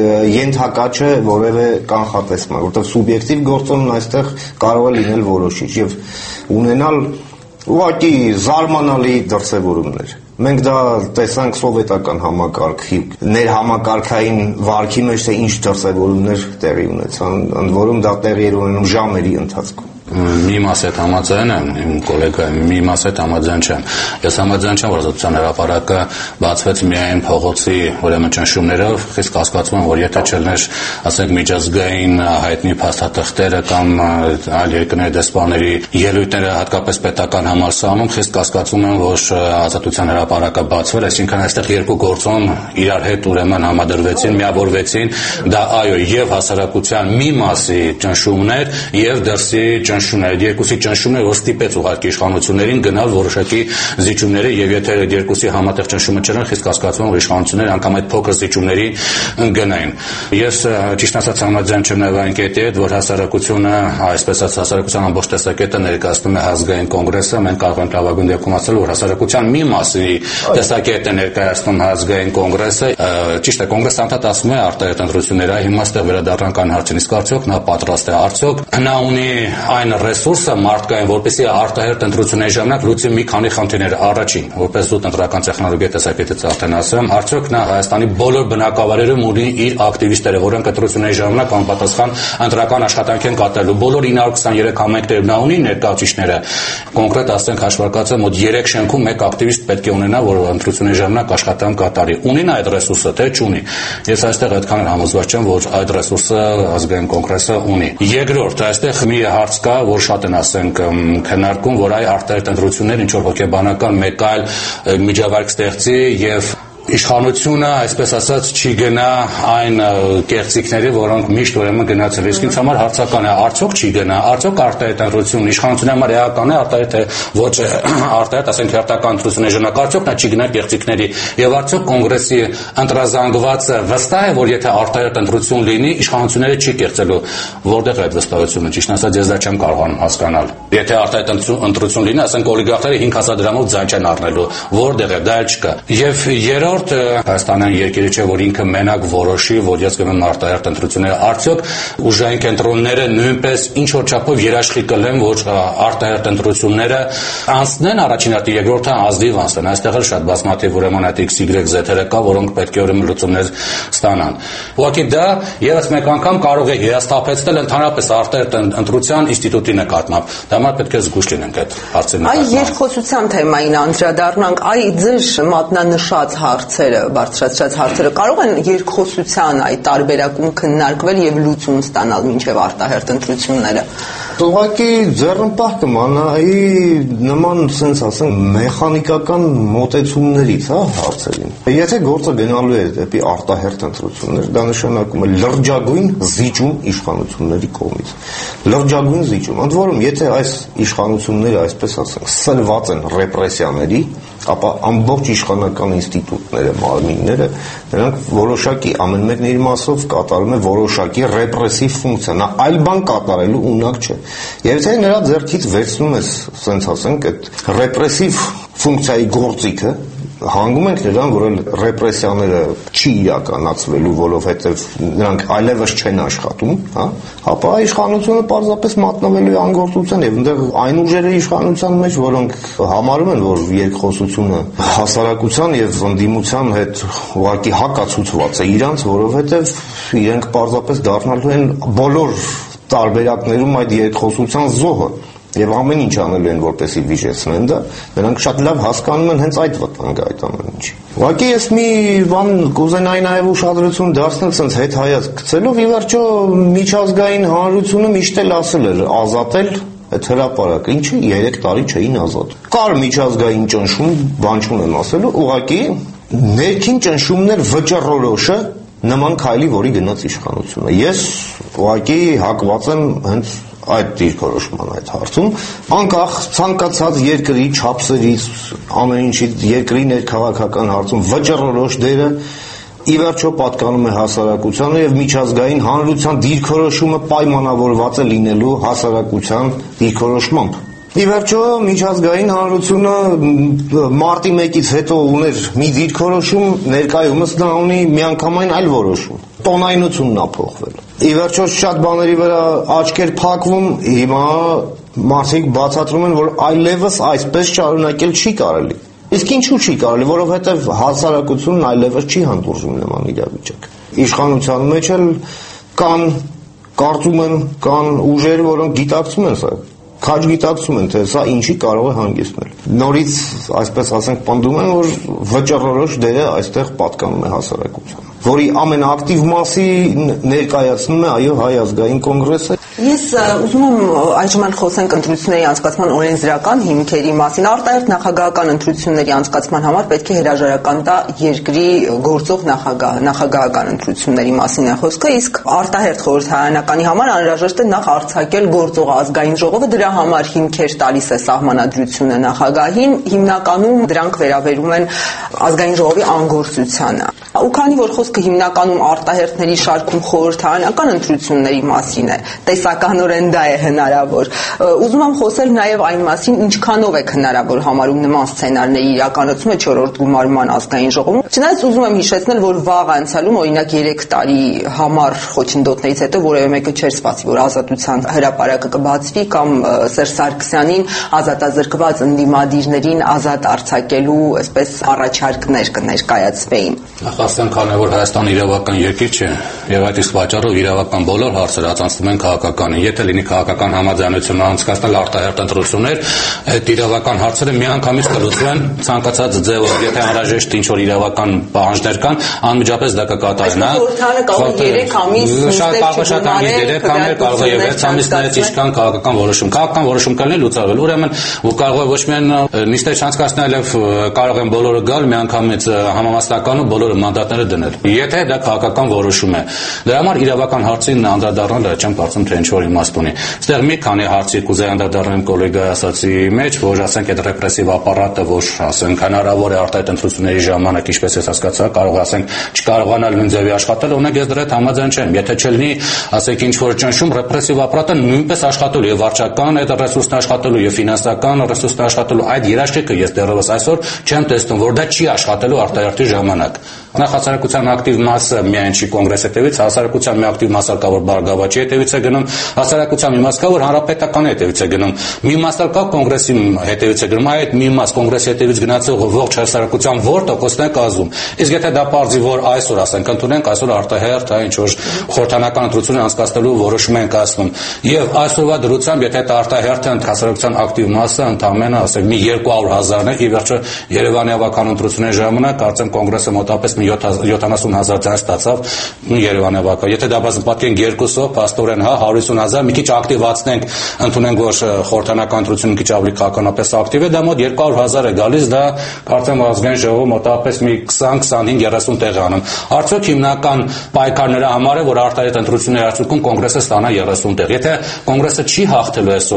ենթակա չէ որևէ կանխատեսման, որտեղ սուբյեկտիվ գործոնն այստեղ կարող է լինել որոշիչ եւ ունենալ ուղղակի զարմանալի դրսևորումներ։ Մենք դա տեսանք սովետական համակարգի ներհամակարգային վարքի մեջ, թե ինչ դրսևորումներ տեղի ունեցան, ընդ որում դա տեղի էր ունենում ժամերի ընթացքում։ Մի մաս հետ համաձայն եմ, իմ գոլեգայում, մի մաս հետ համաձայն չեմ։ Ես համաձայն չեմ, որ ազատության հրապարակը բացվեց միայն փողոցի ուրեմն ճնշումներով, խիստ կասկածում եմ, որ եթե չլներ, ասենք միջազգային հայտնի փաստաթղթերը կամ այլ երկրների դեսպանների ելույթները, հատկապես պետական համալսարանում, խիստ կասկածում եմ, որ ազատության հրապարակը բացվել, այսինքն այստեղ երկու գործոն իրար հետ ուրեմն համադրվեցին, միավորվեցին, դա այո, եւ հասարակության մի մասի ճնշումներ եւ դրսի ճնշումներ, երկուսի ճնշումները, որ ստիպեց ուղղակի իշխանություններին գնալ որոշակի զիջումների եւ եթե այդ երկուսի համատեղ ճնշումը չլիներ, խիստ կասկածում եմ, որ իշխանությունները անգամ այդ փոքր զիջումների գնային։ Ես ճիշտ ասած համաձայն չեմ նաեւ այն կետի հետ, որ հասարակությունը, այսպես ասած, հասարակության ամբողջ տեսակետը ներկայացնում է ազգային կոնգրեսը, մենք կարող ենք լավագույն դեպքում ասել, որ հասարակության մի մասի տեսակետը ներկայացնում ազգային կոնգրեսը, ճիշտ է, կոնգրեսը անդադ ասում է արտահայտ ընտրություններ, այ հիմա այստեղ վերադառնանք այն հարցին, իսկ արդյոք նա պատրաստ է, արդյոք նա ունի այն ռեսուրսը մարդկային, որպեսզի արտահերթ ընտրությունների ժամանակ լուծի մի քանի խնդիրներ։ Առաջին, որպես զուտ ընտրական տեխնոլոգիա տեսակետից արդեն ասեմ, արդյոք նա Հայաստանի բոլոր բնակավայրերում ունի իր ակտիվիստները, որոնք ընտրությունների ժամանակ անպատասխան ընտրական աշխատանք են կատարելու։ Բոլոր ինը հարյուր քսաներեք համայնքներում նա ունի ներկայացուցիչները։ Կոնկրետ ասենք հաշվարկածը մոտ երեք շենքում մեկ ակտիվիստ պետք է ունենա, որ ընտրությունների ժամանակ աշխատանք կատարի։ Ունի նա այդ ռեսուրսը, թե չունի։ Ես այստեղ այդքան համոզված չեմ, որ այդ ռեսուրսը ազգային կոնգրեսը ունի։ Երկրորդ, այստեղ մի հարց կա, որ շատ են ասենք քննարկում, որ այ արտահայտ ընտրություններ ինչ որ հոգեբանական մեկ այլ միջավայր ստեղծի եւ իշխանությունը, այսպես ասած, չի գնա այն կեղծիքների, որոնք միշտ ուրեմն գնացել։ Իսկ ինձ համար հարցական է, արդյոք չի գնա, արդյոք արտահայտ ընտրություն իշխանությունը համար էական է, արտահայտ է, ոչ արտահայտ, ասենք հերթական ընտրությունների ժամանակ, արդյոք նա չի գնա կեղծիքների եւ արդյոք կոնգրեսի ընտրազանգվածը վստահ է, որ եթե արտահայտ ընտրություն լինի, իշխանությունները չի կեղծելու, որտեղ է այդ վստահությունը, ճիշտ ասած, ես դա չեմ կարողանում հասկանալ։ Եթե արտահայտ ընտրություն լինի, ասենք օլիգարխները հինգ հազար դրամով ձայն չեն առնելու, որտեղ է, դա էլ չկա։ Եվ երրորդ Հայաստանը երկիրը չէ, որ ինքը մենակ որոշի, որ ես գնում արտահերթ ընտրությունները, արդյոք ուժային կենտրոնները նույնպես ինչ որ չափով երաշխի կլեն, որ արտահերթ ընտրությունները անցնեն առաջին հերթին, երկրորդը ազնիվ անցնեն։ Այստեղ էլ շատ բազմաթիվ ուրեմն այդ X Y Z-երը կա, որոնք պետք է ուրեմն լուծումներ ստանան։ Ուղղակի դա եւս մեկ անգամ կարող է հիասթափեցնել ընդհանրապես արտահերթ ընտրության ինստիտուտի նկատմամբ։ Դա համար պետք է զգուշ լինենք այդ հարցի նկատմամբ։ Այ երկխոսության թեմային անդրադառնանք, այ ձեր մատնանշած հարցերը, բարձրացրած հարցերը կարող են երկխոսության այդ տարբերակում քննարկվել եւ լուծում ստանալ մինչեւ արտահերթ ընտրությունները։ Ուղղակի ձեռնպահ կմանայի նման, ասենց ասենք, մեխանիկական մոտեցումներից, հա, հարցերին։ Եթե գործը գնալու է դեպի արտահերթ ընտրություններ, դա նշանակում է լրջագույն զիջում իշխանությունների կողմից։ Լրջագույն զիջում։ Ընդ որում, եթե այս իշխանությունները, այսպես ասենք, սլված են ռեպրեսիաների, ապա ամբողջ իշխանական ինստիտուտները, մարմինները, նրանք որոշակի ամեն մեկն իր մասով կատարում է որոշակի ռեպրեսիվ ֆունկցիա, նա այլ բան կատարելու ունակ չէ։ Եվ եթե նրա ձեռքից վերցնում ես, ասենց ասենք, այդ ռեպրեսիվ ֆունկցիայի գործիքը, հանգում ենք նրան, որ ռեպրեսիաները չի իրականացվելու, որովհետև նրանք այլևս չեն աշխատում, հա, ապա իշխանությունը պարզապես մատնվելու է անգործության եւ այնտեղ այն ուժերը իշխանության մեջ, որոնք համարում են, որ երկխոսությունը հասարակության եւ ընդդիմության հետ ուղղակի հակացուցված է իրանց, որովհետև իրենք պարզապես դառնալու են բոլոր տարբերակներում այդ երկխոսության զոհը եւ ամեն ինչ անելու են, որպեսզի վիճեցնեն դա, նրանք շատ լավ հասկանում են հենց այդ վտանգը այդ ամեն ինչի։ Ուղղակի ես մի բան կուզենայի նաեւ ուշադրություն դարձնել sense հետ հայացք գցելով, ի վերջո միջազգային հանրությունը միշտ էլ ասել էր ազատել այդ հրապարակը, ինչը երեք տարի չէին ազատ։ Կար միջազգային ճնշում, բան չունեմ ասելու, ուղղակի ներքին ճնշումներ վճռորոշը նման քայլի, որի գնաց իշխանությունը։ Ես ուղղակի հակված եմ հենց այդ դիրքորոշման այդ հարցում, անկախ ցանկացած երկրի չափսերից, ամեն ինչից երկրի ներքաղաքական հարցում վճռորոշ դերը ի վերջո պատկանում է հասարակությանը եւ միջազգային հանրության դիրքորոշումը պայմանավորված է լինելու հասարակության դիրքորոշմամբ։ Ի վերջո միջազգային հանրությունը մարտի մեկից հետո ուներ մի դիրքորոշում, ներկայումս նա ունի միանգամայն այլ որոշում։ Տոնայնությունն է փոխվել։ Ի վերջո շատ բաների վրա աչքեր փակվում, հիմա մարդիկ բացատրում են, որ այլևս այսպես շարունակել չի կարելի։ Իսկ ինչու չի կարելի, որովհետև հասարակությունն այլևս չի հանդուրժում նման իրավիճակ։ Իշխանության մեջ էլ կան, կարծում են, կան ուժեր, որոնք գիտակցում են սա։ Քաջ գիտակցում են, թե սա ինչի կարող է հանգեցնել։ Նորից, այսպես ասենք, պնդում են, որ վճռորոշ դերը այստեղ պատկանում է հասարակությանը, որի ամենաակտիվ մասի ներկայացնում է այո Հայ ազգային կոնգրեսը։ Ես ուզում եմ այժմ խոսենք ընտրությունների անցկացման օրենսդրական հիմքերի մասին։ Արտահերթ նախագահական ընտրությունների անցկացման համար պետք է հրաժարական տա երկրի գործող նախագահ, նախագահական ընտրությունների մասին է խոսքը, իսկ արտահերթ խորհրդարանականի համար անհրաժեշտ է նախ արձակել գործող ազգային ժողովը, դրա համար հիմքեր տալիս է սահմանադրությունը նախագահին, հիմնականում դրանք վերաբերում են ազգային ժողովի անգործությանը։ Ու քանի որ խոսքը հիմնականում արտահերթների շարքում խորհրդարանական ընտրությունների մասին է, տեսականորեն դա է հնարավոր։ Ուզում եմ խոսել նաև այն մասին, ինչքանով է հնարավոր համարում նման սցենարների իրականացումը չորրորդ գումարման ազգային ժողովում։ Չնայած ուզում եմ հիշեցնել, որ վաղ անցյալում, օրինակ երեք տարի համար խոչընդոտներից հետո որևէ մեկը չէր սպասի, որ Ազատության հրապարակը կբացվի կամ Սերժ Սարգսյանին ազատազրկված ընդդիմադիրներին ազատ արձակելու այսպես առաջարկներ կներկայացվեին։ Ասենք քանի որ Հայաստանը իրավական երկիր չէ եւ այդ իսկ պատճառով իրավական բոլոր հարցերը անցնում են քաղաքականին։ Եթե լինի քաղաքական համաձայնություն անցկացնել արտահերթ ընտրություններ, այդ իրավական հարցերը միանգամից կլուծվեն ցանկացած ձևով։ Եթե անհրաժեշտ ինչ որ իրավական պահանջներ կան, անմիջապես դա կկատարեն, հա։ Խորհրդարանը կարող է երեք ամիս շատ երեք ամիս, կարող է վեց ամիսներից ինչքան քաղաքական որոշում։ Քաղաքական որոշում կլինի լուծարվել։ Ուրեմն ու կարող է ոչ միայն նիստեր չանցկացնել, այլև կարող են բոլորը գալ միանգամից համամասնականում բոլորը մանդատները դնել։ Եթե դա քաղաքական որոշում է, դրա համար իրավական հարցին անդրադառնալը չեմ կարծում թե ինչ որ իմաստ ունի։ Այստեղ մի քանի հարցի կուզեի անդրադառնալ կոլեգայի ասացի մեջ, որ ասենք այդ ռեպրեսիվ ապարատը, որ ասենք հնարավոր է արտահայտ ընտրությունների ժամանակ, ինչպես ես հասկացա, կարող ասենք չկարողանալ նույն ձևի աշխատել, օրինակ ես դրա հետ համաձայն չեմ։ Եթե չլինի, ասենք ինչ որ ճնշում, ռեպրեսիվ ապարատը նույնպես աշխատելու եւ վարչական այդ ռեսուրսն աշխատելու եւ ֆինանսական ռեսուրսն աշխատելու այդ երաշխիքը ես դեռևս այսօր չեմ տեսնում, որ դա չի աշխատելու արտահերթի ժամանակ։ Նախ հասարակության ակտիվ մասը միայն չի կոնգրեսի հետևից, հասարակության մի ակտիվ մասը կա որ Բարգավաճի հետևից է գնում, հասարակության մի մաս կա որ հանրապետականի հետևից է գնում, մի մաս կա կոնգրեսի հետևից է գնում, այդ մի մաս կոնգրեսի հետևից գնացող ողջ հասարակության որ տոկոսն է կազմում։ Իսկ եթե դա պարզի որ այսօր ասենք ընդունենք այսօր արտահերթ, այն ինչ որ խորհրդանական ընտրություն անցկացնելու որոշում են կազմում, եւ այսօրվա դրությամբ եթե դա արտահերթը հասարակության ակտիվ մասը ընդամենը ասենք մի երկու հարյուր հազարն է, ի վերջո Երևանի ավական ընտրությունների ժամանակ կարծեմ կոնգրեսը մոտավորապես յոթանասուն հազար ձայն ստացավ Երևանի ավական։ Եթե դա բացում պատկենք երկուսով, փաստորեն հա հարյուր հիսուն հազար մի քիչ ակտիվացնենք, ընդունենք որ խորհրդանական ընտրությունը մի քիչ ավելի քաղաքականապես ակտիվ է, դա մոտ երկու հարյուր հազար է գալիս, դա կարծեմ ազգային ժողովը մոտավորապես մի քսան քսանհինգ երեսուն տեղ անում։ Արդյոք հիմնական պայքարները համար է որ արտահայտ ընտրությունների արդյունքում կոնգրեսը ստանա երեսուն տեղ։ Եթե կոնգրեսը չի հաղթելու այսօր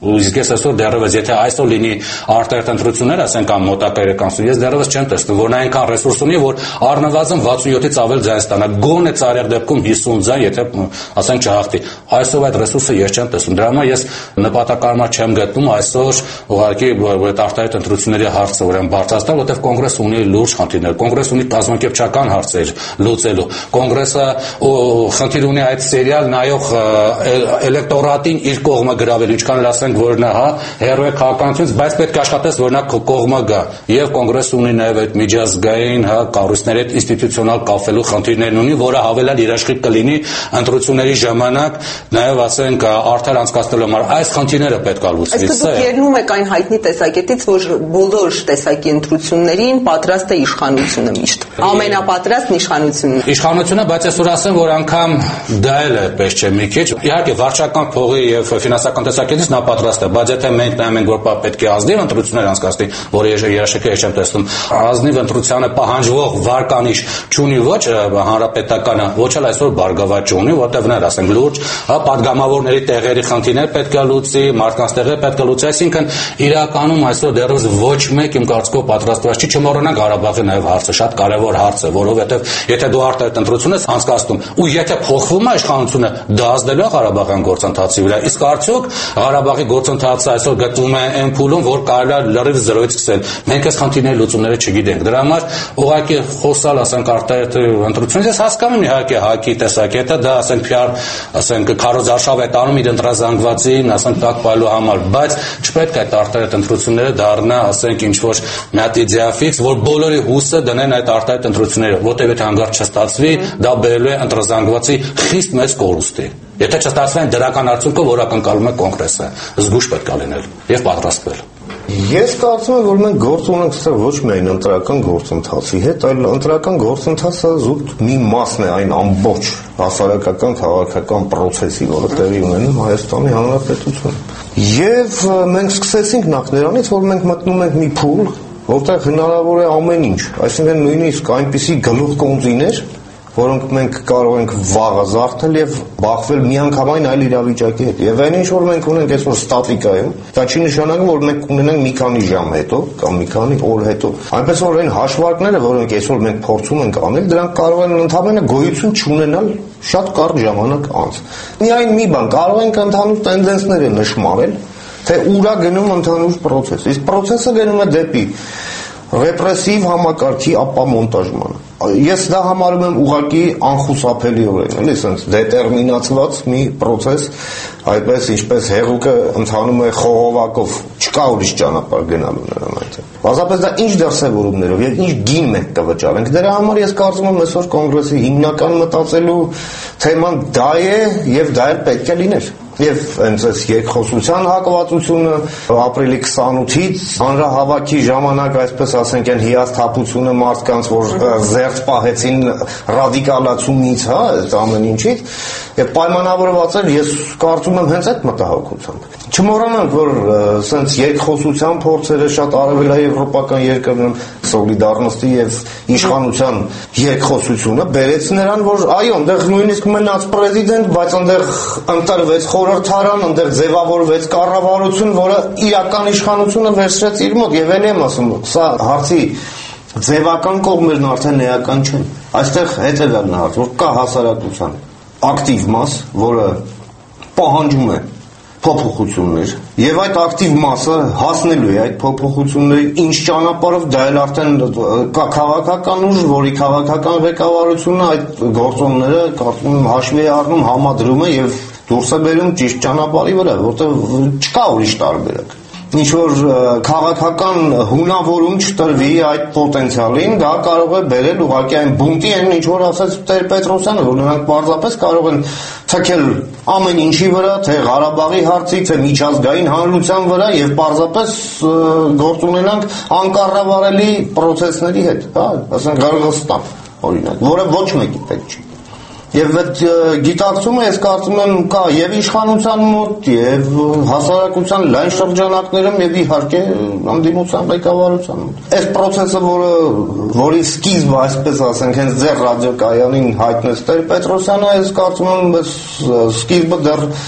Իսկ ես այսօր դեռևս եթե այսօր լինի արտահերտ ընտրություններ, ասենք կամ մոտակա երեքամսու, ես դեռևս չեմ տեսնում, որ նա այնքան ռեսուրս ունի, որ առնվազն վաթսունյոթից ավել ձայն ստանա, գոնե ծայրահեղ դեպքում հիսուն ձայն, եթե ասենք չհաղթի։ Այսօր այդ ռեսուրսը ես չեմ տեսնում։ Դրա համար ես նպատակարար չեմ գտնում այսօր ուղղակի այդ արտահերտ ընտրությունների հարցը ուրեմն բարձրացնել, որտեղ կոնգրեսը ունի լուրջ խնդիրներ, կոնգրեսը ունի կազմակերպչական հարցեր լուծելու, կոնգրեսը խնդիր ունի այդ սերիալ նայող էլեկտորատին իր կողմը գրավել, ինչքան էլ ասենք որ նա հա հերոյ քաղաքականությունից, բայց պետք է աշխատես որ նա կողմը գա, եւ կոնգրեսը ունի նաեւ այդ միջազգային հա կառույցների հետ ինստիտուցիոնալ կապելու խնդիրներն ունի, որը հավելյալ երաշխիք կլինի ընտրությունների ժամանակ նաեւ ասենք արդար անցկացնելու համար այս խնդիրները պետք է լուծվի։ Այսինքն դուք ելնում եք այն հայտնի տեսակետից, որ բոլոր տեսակի ընտրություններին պատրաստ է իշխանությունը միշտ, ամենապատրաստն իշխանությունն է։ Իշխանությունը, բայց այսօր ասեմ, որ անգամ դա էլ է պես չէ մի քիչ։ Իհարկե վարչական փողի եւ ֆինանսական տեսակետից նա պատրաստ է, բայց եթե մենք նայում ենք, որ պետք է ազնիվ ընտրություններ անցկացնի, որ երաշխիքը չեմ տեսնում, ազնիվ ընտրությանը պահանջվող վարկանիշ չունի ոչ հանրապետականը, ոչ էլ այսօր բարգավաճ ունի, որտեղ նա ասենք լուրջ, հա падգամավորների տեղերի խնդիրներ պետք է լուծի, մարդկանց տեղերը պետք է լուծի, այսինքն իրականում այսօր դեռևս ոչ մեկ իմ կարծիքով պատրաստված չի, չմոռանանք Ղարաբաղի նաև հարցը, շատ կարևոր հարց է, որովհետև եթե դու արտահերտ ընտրություն ես անցկացնում ու եթե փոխվում է իշխանությունը, դա ազդելու է Ղարաբաղյան գործընթացի վրա, իսկ արդյոք Ղարաբաղի գործընթացը այսօր գտնվում է այն փուլում, որ կարելի է լրիվ զրոյից սկսել։ Մենք այս խնդիրների լուծումները չգիտենք։ Դրա համար ուղղակի խոսալ, ասենք արտահերտ ընտրությունից, ես հասկանում եմ իհարկե ՀԱԿ-ի տեսակետը, դա ասենք Փյար, ասենք քարոզարշավ է տանում իր ընտրազանգվածին, ասենք տակ պայելու համար, բայց չպետք է այդ արտահերտ ընտրությունները դառնա, ասենք ինչ որ մի հատ իդեաֆիքս, որ բոլորի հուսը դնեն այդ արտահերտ ընտրությունները, որտեղ եթե հանգարց չստացվի, դա բերելու է ընտրազանգվածի խիստ մեծ կորուստի։ Եթե չստացվի այն դրական արդյունքը, որ ակնկալում է կոնգրեսը, զգուշ պետք է լինել եւ պատրաստվել։ Ես կարծում եմ, որ մենք գործ ունենք ստեղ ոչ միայն ընտրական գործընթացի հետ, այլ ընտրական գործընթացը զուտ մի մասն է այն ամբողջ հասարակական քաղաքական process-ի, որը տեղի ունենում Հայաստանի Հանրապետությունում։ Եվ մենք սկսեցինք նախ նրանից, որ մենք մտնում ենք մի փուլ, որտեղ հնարավոր է ամեն ինչ, այսինքն նույնիսկ այնպիսի գլուխկոնձիներ, որոնք մենք կարող ենք վաղը զարթնել եւ բախվել միանգամայն այլ իրավիճակի հետ։ Եվ այն ինչ որ մենք ունենք այսօր ստատիկայում, դա չի նշանակում, որ մենք կունենանք մի քանի ժամ հետո կամ մի քանի օր հետո։ Այնպես որ այն հաշվարկները, որոնք այսօր մենք փորձում ենք անել, դրանք կարող են ընդհանրապես գոյություն չունենալ շատ կարճ ժամանակ անց։ Միայն մի բան, կարող ենք ընդհանուր տենդենսները նշмарել, թե ուրա գնում ընդհանուր process։ Իսկ process-ը գնում է դեպի ռեպրեսիվ համակարգի ապամոնտաժման։ Ես դա համարում եմ ուղղակի անխուսափելիորեն, էլի, ասենց դետերմինացված մի process, այդպես ինչպես հեղուկը ընթանում է խողովակով, չկա ուրիշ ճանապարհ գնալու նրան այդտեղ։ Բացապես դա ինչ դրսևորումներով եւ ինչ գին մենք կվճարենք։ Դրա համար ես կարծում եմ այսօր կոնգրեսի հիմնական մտածելու թեման դա է եւ դա էլ պետք է լիներ։ Եվ հենց այս երկխոսության հակվածությունը ապրիլի քսանութից հանրահավաքի ժամանակ, այսպես ասենք, այն հիասթափությունը մարդկանց, որ զերծ պահեցին ռադիկալացումից, հա, այդ ամեն ինչից, եւ պայմանավորված էր, ես կարծում եմ հենց այդ մտահոգությամբ։ Չմոռանանք, որ սենց երկխոսության փորձերը շատ արևելաեվրոպական երկրներում սոլիդարնոստի եւ իշխանության երկխոսությունը բերեց նրան, որ այո, այնտեղ նույնիսկ մնաց պրեզիդենտ, բայց այնտեղ ընտրվեց խորհրդարան, այնտեղ ձևավորվեց կառավարություն, որը իրական իշխանությունը վերցրեց իր մոտ եւ ելի եմ ասում, սա հարցի ձևական կողմերն արդեն էական չեն։ Այստեղ հետեւյալն է հարց, որ կա հասարակության ակտիվ մաս, որը պահանջում է փոփոխություններ եւ այդ ակտիվ մասը հասնելու է այդ փոփոխություններին ինչ ճանապարհով, դա էլ արդեն կա քաղաքական ուժ, որի քաղաքական ղեկավարությունը այդ գործոնները կարծում եմ հաշվի է առնում, համադրում է եւ դուրս է բերում ճիշտ ճանապարհի վրա, որտեղ չկա ուրիշ տարբերակ։ Ինչ որ քաղաքական հունավորում չտրվի այդ պոտենցիալին, դա կարող է բերել ուղղակի այն բունտի, այն ինչ որ ասաց Տեր Պետրոսյանը, որ նրանք պարզապես կարող են թքել ամեն ինչի վրա, թե Ղարաբաղի հարցի, թե միջազգային հանրության վրա եւ պարզապես գործ ունենանք անկառավարելի process-ների հետ, հա, ասենք Ղարաբաղստան, օրինակ, որը ոչ մեկի պետք չի։ Եվ այդ գիտակցումը ես կարծում եմ կա եւ իշխանության մոտ եւ հասարակության լայն շրջանակներում եւ իհարկե անդիմության ղեկավարության մոտ։ Այս process-ը, որը որի սկիզբը, այսպես ասենք, հենց ձեր ռադիոկայանին հայտնեց Տեր Պետրոսյանը, ես կարծում եմ այս սկիզբը դեռ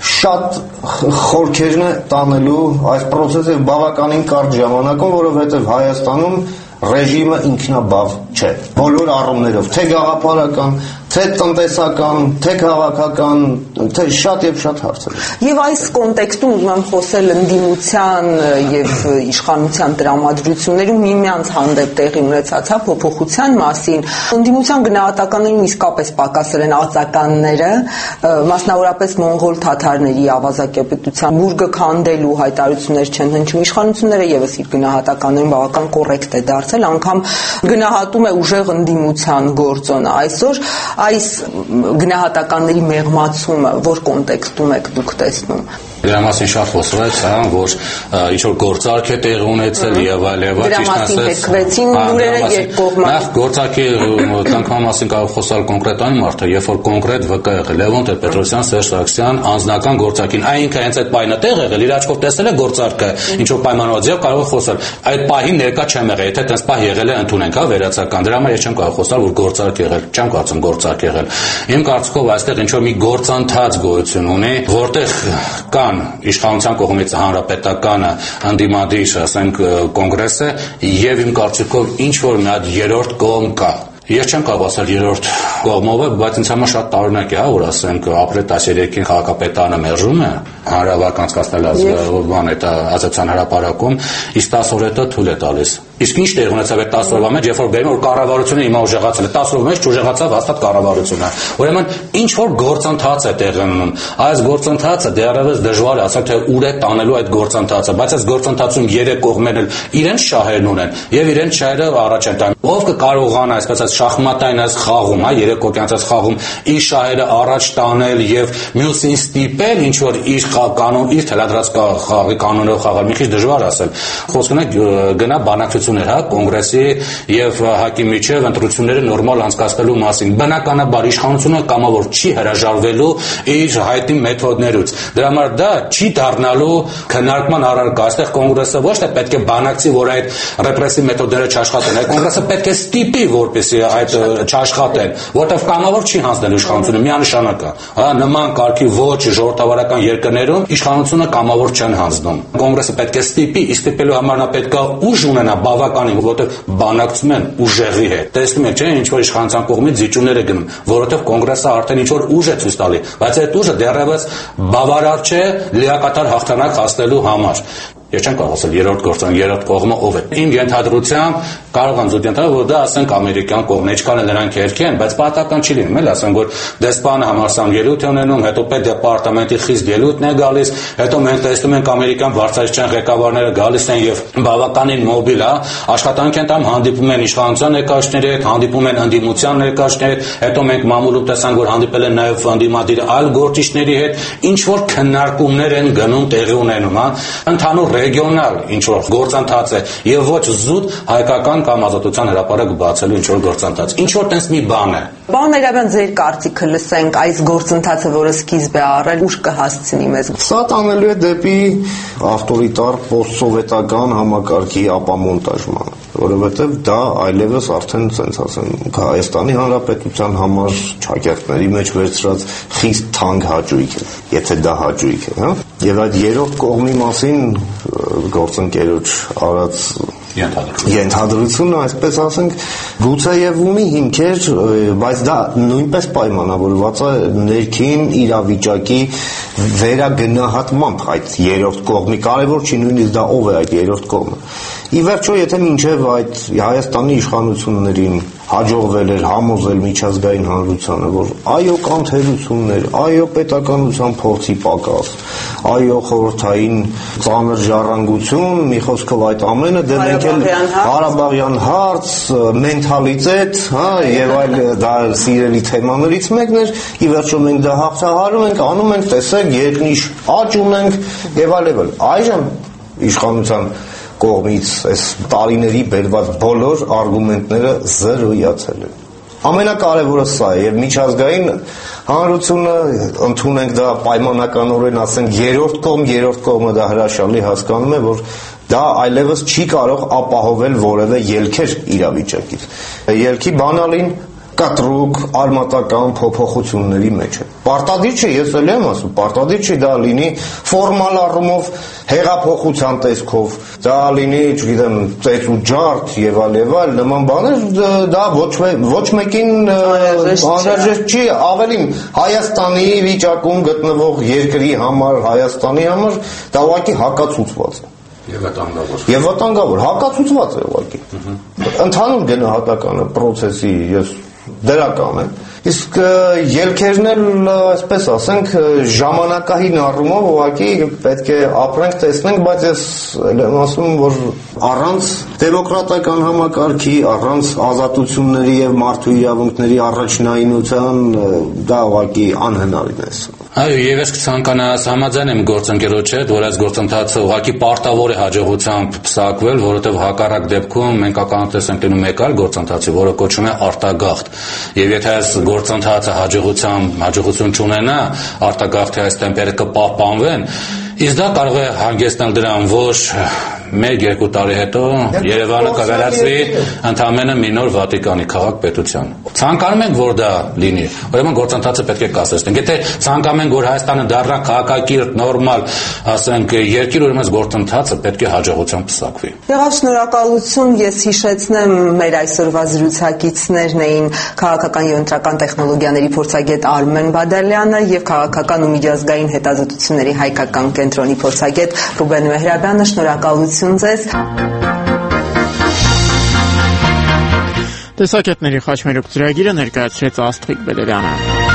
շատ խորքերն է տանելու այս process-ը բավականին կարճ ժամանակում, որովհետև Հայաստանում ռեժիմը ինքնաբավ չէ։ Բոլոր առումներով, թե գաղափարական, թե տնտեսական, թե քաղաքական, թե շատ եւ շատ հարցեր։ Եվ այս կոնտեքստում ուզում եմ խոսել ընդդիմության եւ իշխանության տրամադրություններում միմյանց հանդեպ տեղի ունեցած փոփոխության մասին։ Ընդդիմության գնահատականներում իսկապես պակասել են ածականները, մասնավորապես մոնղոլ թաթարների ավազակապետության բուրգը քանդելու հայտարարություններ չեն հնչում։ Իշխանությունները եւս իր գնահատականներում բավական կոռեկտ է դարձել, անգամ գնահատում է ուժեղ ընդդիմության գործոնը։ Այսօր այս գնահատականների մեղմացումը որ կոնտեքստում եք դուք տեսնում։ Դրա մասին շատ խոսվեց, հա, որ ինչ որ գործարք է տեղի ունեցել եւ այլ եւ այլ, ճիշտ ասած։ Դրամատիկ լուրերը երկկողմանի։ Նախ գործարքի կանգնման մասին կարող խոսալ կոնկրետային մարդը, երբ որ կոնկրետ ՎԿ եղել Լևոն Տեր-Պետրոսյան, Սերժ Սարգսյան անձնական գործարքին, այն ինքը հենց այդ պայմանը տեղ եղել, իր աչքով տեսել է գործարքը, ինչ որ պայմանավորությամբ կարող է խոսալ։ Այդ պահին ներկա չեմ եղել, եթե տես պահ եղել է ընդունենք, հա, վերացական։ Դրա համար ես չեմ կարող խոսալ, որ գործարք եղել, չեմ կարծում գործարք եղել։ Իմ կարծիքով այստեղ ինչ որ մի գործընթաց գոյություն ունի, որտեղ կան իշխանության կողմից հանրապետականը, ընդդիմադիր, ասենք, կոնգրեսը եւ իմ կարծիքով ինչ որ մի հատ երրորդ կողմ կա։ Ես չեմ կարող ասել երրորդ կողմով է, բայց ինձ համար շատ տարօրինակ է, հա, որ ասենք ապրիլ տասներեքին քաղաքապետարանը մերժում է, հանրավակ անցկացնել բան այդ ազատության հրապարակում, իսկ տասը օր հետո թույլ է տալիս։ Իսկ ինչ տեղ ունեցավ այդ տասը օրվա մեջ, երբ որ բերում որ կառավարությունը հիմա ուժեղացել է, տասը օրվա մեջ չուժեղացավ հաստատ կառավարությունը։ Ուրեմն ինչ որ գործընթաց է տեղի ունենում, այս գործընթացը դեռևս դժվար է ասել թե ուր է տանելու այդ գործընթացը, բայց այս գործընթացում երեք կողմերն էլ իրենց շահերն ունեն եւ իրենց շահերը առաջ են տանում։ Ով կկարողանա, այսպես շախմատային այս խաղում, հա, երեք կողմից խաղում իր շահերը առաջ տանել եւ մյուսին ստիպել ինչ որ իր կանոն, իր թելադրած խաղի կանոնով խաղալ, մի քիչ դժվար ասել։ Խոսքն է գնա բանակցություններ, հա, կոնգրեսի եւ ՀԱԿ-ի միջեւ ընտրությունները նորմալ անցկացնելու մասին։ Բնականաբար իշխանությունը կամավոր չի հրաժարվելու իր հայտնի մեթոդներից։ Դրա համար դա չի դառնալու քննարկման առարկա։ Այստեղ կոնգրեսը ոչ թե պետք է բանակցի, որ այդ ռեպրեսիվ մեթոդները չաշխատեն, այլ կոնգրեսը պետք է ստիպի, որպեսզի այդ չաշխատեն, որտեղ կամավոր չի հանձնել իշխանությունը, միանշանակ է։ Հա, նման կարգի ոչ ժողովրդավարական երկրներում իշխանությունը կամավոր չեն հանձնում։ Կոնգրեսը պետք է ստիպի, իսկ ստիպելու համար նա պետք է ուժ ունենա բավականին, որտեղ բանակցում են ուժեղի հետ։ Տեսնում եք, չէ՞, ինչ որ իշխանության կողմից զիջումներ է գնում, որովհետև կոնգրեսը արդեն ինչ որ ուժ է ցույց տալի, բայց այդ ուժը դեռևս բավարար չէ լիակատար հաղթանակ հասնելու համար։ Ես չեմ կարող ասել երրորդ գործոն, երրորդ կողմը ով է։ Իմ ենթադրությամբ կարող եմ զուտ ենթադրել, որ դա ասենք ամերիկյան կողմն է, ինչքան էլ նրանք երկեն, բայց պատահական չի լինում, էլ ասենք, որ դեսպանը համալսարան ելույթ է ունենում, հետո պետդեպարտամենտի խիստ ելույթն է գալիս, հետո մենք տեսնում ենք ամերիկյան բարձրաստիճան ղեկավարները գալիս են եւ բավականին մոբիլ, հա, աշխատանք են տամ, հանդիպում են իշխանության ներկայացուցիչների հետ, հանդիպում են ընդդիմության ներկայացուցիչների հետ, հետո մենք մամուլում տեսանք, որ հանդիպել են նաեւ ընդդիմադիր այլ գործիչների հետ, ինչ որ քննարկումներ են գնում, տեղի ունենում, հա, ընդհանուր ռեգիոնալ ինչ որ գործընթաց է եւ ոչ զուտ հայկական կամ ազատության հրապարակ բացելու ինչ որ գործընթաց։ Ինչ որ տես մի բան է։ Պարոն Երևան, ձեր կարծիքը լսենք, այս գործընթացը, որը սկիզբ է առել, ուր կհասցնի մեզ։ Սա տանելու է դեպի ավտորիտար պոստսովետական համակարգի ապամոնտաժման, որովհետև դա այլևս արդեն, ասենց ասեմ, Հայաստանի Հանրապետության համար ճակերտների մեջ վերցրած խիստ թանկ հաճույք է, եթե դա հաճույք է, հա։ Եվ այդ երրորդ կողմի մասին գործընկերոջ արած ենթադրությունը, այսպես ասենք, գուցեև ունի հիմքեր, բայց դա նույնպես պայմանավորված է ներքին իրավիճակի վերագնահատմամբ այդ երրորդ կողմի, կարևոր չի նույնիսկ դա ով է այդ երրորդ կողմը։ Ի վերջո, եթե մինչև այդ Հայաստանի իշխանություններին հաջողվել էր համոզել միջազգային հանրությանը, որ այո կան թերություններ, այո պետականության փորձի պակաս, այո խորհրդային ծանր ժառանգություն, մի խոսքով այդ ամենը, դե մենք էլ Ղարաբաղյան հարց, մենթալիտետ, հա, եւ այլ դա սիրելի թեմաներից մեկն էր, ի վերջո մենք դա հաղթահարում ենք, անում ենք, տեսեք, երկնիշ աճ ունենք եւ այլ եւ այլ։ Այժմ իշխանության կողմից այս տարիների բերված բոլոր արգումենտները զրոյացել են։ Ամենակարևորը սա է եւ միջազգային հանրությունը ընդունենք դա պայմանականորեն, ասենք, երրորդ կողմ, երրորդ կողմը դա հրաշալի հասկանում է, որ դա այլևս չի կարող ապահովել որևէ ելքեր իրավիճակից։ Ելքի բանալին կտրուկ արմատական փոփոխությունների մեջ է։ Պարտադիր չէ, ես էլ եմ ասում, պարտադիր չէ դա լինի ֆորմալ առումով հեղափոխության տեսքով, դա լինի, չգիտեմ, ծեծ ու ջարդ եւ այլ եւ այլ նման բաներ, դա ոչ ոչ մեկին անհրաժեշտ չի, ավելին Հայաստանի վիճակում գտնվող երկրի համար, Հայաստանի համար դա ուղղակի հակացուցված է։ Եվ վտանգավոր։ Եվ վտանգավոր, հակացուցված է ուղղակի։ Ընդհանուր գնահատականը process-ի ես դրական եմ։ Իսկ ելքերն էլ, այսպես ասենք, ժամանակահին առումով ուղղակի պետք է ապրենք, տեսնենք, բայց ես եմ ասում, որ առանց դեմոկրատական համակարգի, առանց ազատությունների եւ մարդու իրավունքների առաջնայինության դա ուղղակի անհնարին է։ Այո, եւ ես կցանկանաս համաձայն եմ գործընկերոջ հետ, որ այս գործընթացը ուղղակի պարտավոր է հաջողությամբ փսակվել, որովհետեւ հակառակ դեպքում մենք ականատես ենք լինում մեկ այլ գործընթացի, որը կոչվում է արտագաղթ։ Եվ եթե այս գործընթացը հաջողությամբ հաջողություն չունենա, արտագաղթի այս տեմպերը կպահպանվեն, իսկ դա կարող է հանգեցնել դրան, որ մեկ-երկու տարի հետո Երևանը կվերածվի ընդամենը մի նոր Վատիկանի քաղաք-պետության։ Ցանկանում ենք, որ դա լինի, ուրեմն գործընթացը պետք է կասեցնենք։ Եթե ցանկանում ենք, որ Հայաստանը դառնա քաղաքակիրթ, նորմալ, ասենք, երկիր, ուրեմն այս գործընթացը պետք է հաջողությամբ փսակվի։ Եղավ, շնորհակալություն, ես հիշեցնեմ, մեր այսօրվա զրուցակիցներն էին քաղաքական եւ ընտրական տեխնոլոգիաների փորձագետ Արմեն Բադալյանը եւ քաղաքական ու միջազգային հետազոտությունների հայկական կենտրոնի փորձագետ Ռուբեն Մեհրաբյանը։ Շնորհակալություն ձեզ։ Տեսակետների խաչմերուկ ծրագիրը ներկայացրեց Աստղիկ Բելերյանը։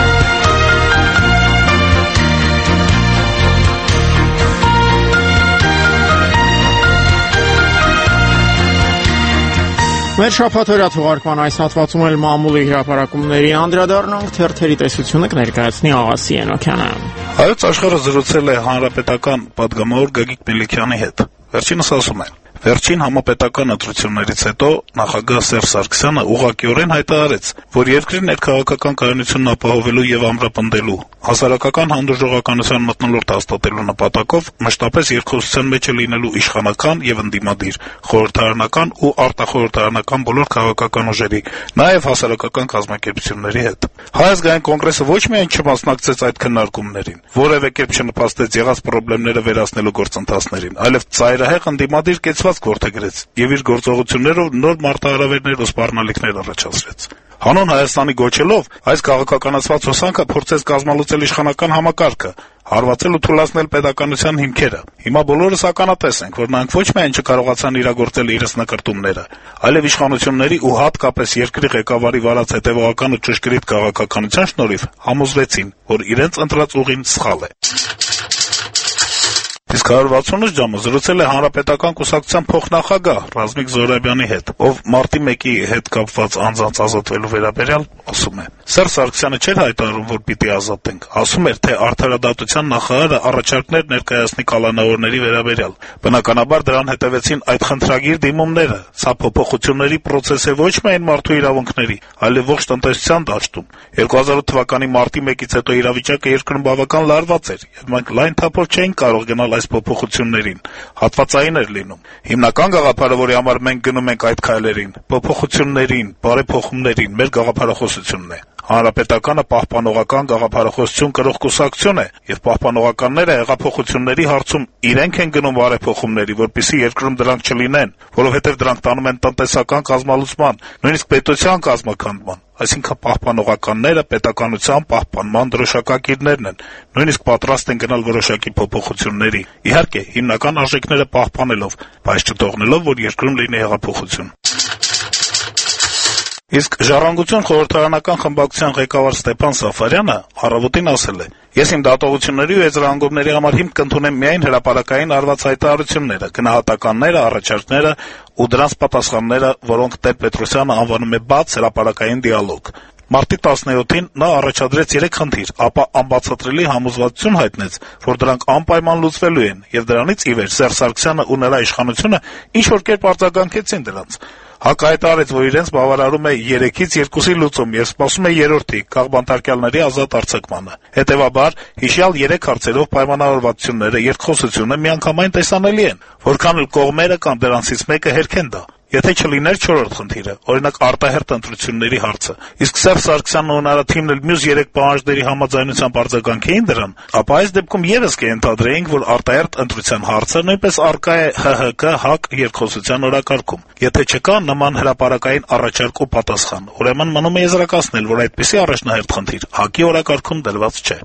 Մեր շաբաթօրյա թողարկման այս հատվածում էլ մամուլի հրապարակումների անդրադառնանք, թերթերի տեսությունը կներկայացնի Աղասի Ենոքյանը։ Հայոց աշխարհը զրուցել է հանրապետական պատգամավոր Գագիկ Մելիքյանի հետ։ Վերջինս ասում է. Վերջին համապետական ընտրություններից հետո նախագահ Սերժ Սարգսյանը ուղղակիորեն հայտարարեց, որ երկրի ներքաղաքական կայունությունն ապահովելու եւ ամրապնդելու, հասարակական հանդուրժողականության մթնոլորտ հաստատելու նպատակով մշտապես երկխոսության մեջ է լինելու իշխանական եւ ընդդիմադիր, խորհրդարանական ու արտախորհրդարանական բոլոր քաղաքական ուժերի, նաեւ հասարակական կազմակերպությունների հետ։ Հայ ազգային կոնգրեսը ոչ միայն չմասնակցեց այդ քննարկումներին, որևէ կերպ չնպաստեց եղած խնդիրները վերացնելու գործընթացներին, այլև ծայրահեղ ընդդիմադիր կեցված գործընկերեց եւ իր գործողություններով նոր մարտահրավերներ ու սպառնալիքներ առաջացրեց։ Հանուն Հայաստանի գոչելով այս քաղաքականացված հոսանքը փորձեց կազմալուծել իշխանական համակարգը, հարվածել ու թուլացնել պետականության հիմքերը։ Հիմա բոլորս ականատես ենք, որ նրանք ոչ միայն չկարողացան իրագործել իրենց նկրտումները, այլև իշխանությունների ու հատկապես երկրի ղեկավարի վարած հետևողական ու ճշգրիտ քաղաքականության շնորհիվ համոզվեցին, որ իրենց ընտրած ուղին սխալ է։ Իսկ հարյուր վաթսունութ ժամը զրուցել է Հանրապետական կուսակցության փոխնախագահ Ռազմիկ Զոհրաբյանի հետ, ով մարտի մեկի հետ կապված անձանց ազատվելու վերաբերյալ ասում է. Սերժ Սարգսյանը չէր հայտարարում, որ պիտի ազատենք, ասում էր, թե արդարադատության նախարարը առաջարկներ ներկայացնի կալանավորների վերաբերյալ։ Բնականաբար դրան հետևեցին այդ խնդրագիր դիմումները։ Սա փոփոխությունների process է ոչ միայն մարդու իրավունքների, այլև ողջ տնտեսության դաշտում։ երկու հազար ութ թվականի մարտի մեկից հետո իրավիճակը երկրում բավական լարված էր, եւ մենք լայն թափով չէինք կարող գնալ այս փոփոխություններին, հատվածային էր լինում։ Հիմնական գաղափարը, որի համար մենք գնում ենք այդ քայլերին, փոփոխություններին, բարեփոխումներին, մեր գաղափարախոսությունն է։ Հանրապետականը պահպանողական գաղափարախոսություն կրող կուսակցություն է, եւ պահպանողականները հեղափոխությունների հարցում իրենք են գնում բարեփոխումների, որպեսզի երկրում դրանք չլինեն, որովհետեւ դրանք տանում են տնտեսական կազմալուծման, նույնիսկ պետության կազմակերպման։ Այսինքն պահպանողականները պետականության պահպանման դրոշակակիրներն են, նույնիսկ պատրաստ են գնալ որոշակի փոփոխությունների, իհարկե հիմնական արժեքները պահպանելով, բայց չթողնելով, որ երկրում լինի հեղափոխություն։ Իսկ Ժառանգություն խորհրդարանական խմբակցության ղեկավար Ստեփան Սաֆարյանը առավոտին ասել է. Ես իմ դատողությունների ու եզրահանգումների համար հիմք կընդունեմ միայն հրապարակային արված հայտարարությունները, գնահատականները, առաջարկները ու դրանց պատասխանները, որոնք Տեր-Պետրոսյանը անվանում է բաց հրապարակային դիալոգ։ Մարտի տասնյոթին նա առաջադրեց երեք խնդիր, ապա անբացատրելի համոզվածություն հայտնեց, որ դրանք անպայման լուծվելու են, եւ դրանից ի վեր Սերժ Սարգսյանը ու նրա իշխանությունը ինչ-որ կերպ արձագանքեցին դրանց։ ՀԱԿ հայտարարեց, որ իրենց բավարարում է երեքից երկուսի լուծում եւ սպասում է երրորդի՝ քաղբանտարկյալների ազատ արձակմանը։ Հետեւաբար, հիշյալ երեք հարցերով պայմանավորվածությունները, երկխոսությունը միանգամայն տեսանելի են, որքան էլ կողմերը կամ դրանցից մեկը հերքեն դա։ Եթե չլիներ չորրորդ խնդիրը, օրինակ արտահերթ ընտրությունների հարցը, իսկ Սերժ Սարգսյանն ու Նարաթիվն էլ մյուս երեք պահանջների համաձայնությամբ արձագանքեին դրան, ապա այս դեպքում եւս կենթադրեինք, որ արտահերթ ընտրության հարցը նույնպես առկա է Հ Հ K ՀԱԿ երկխոսության օրակարգում։ Եթե չկա նման հրապարակային առաջարկ ու պատասխան, ուրեմն մնում է եզրակացնել, որ այդպիսի առաջնահերթ խնդիր ՀԱԿ-ի օրակարգում դրված չէ։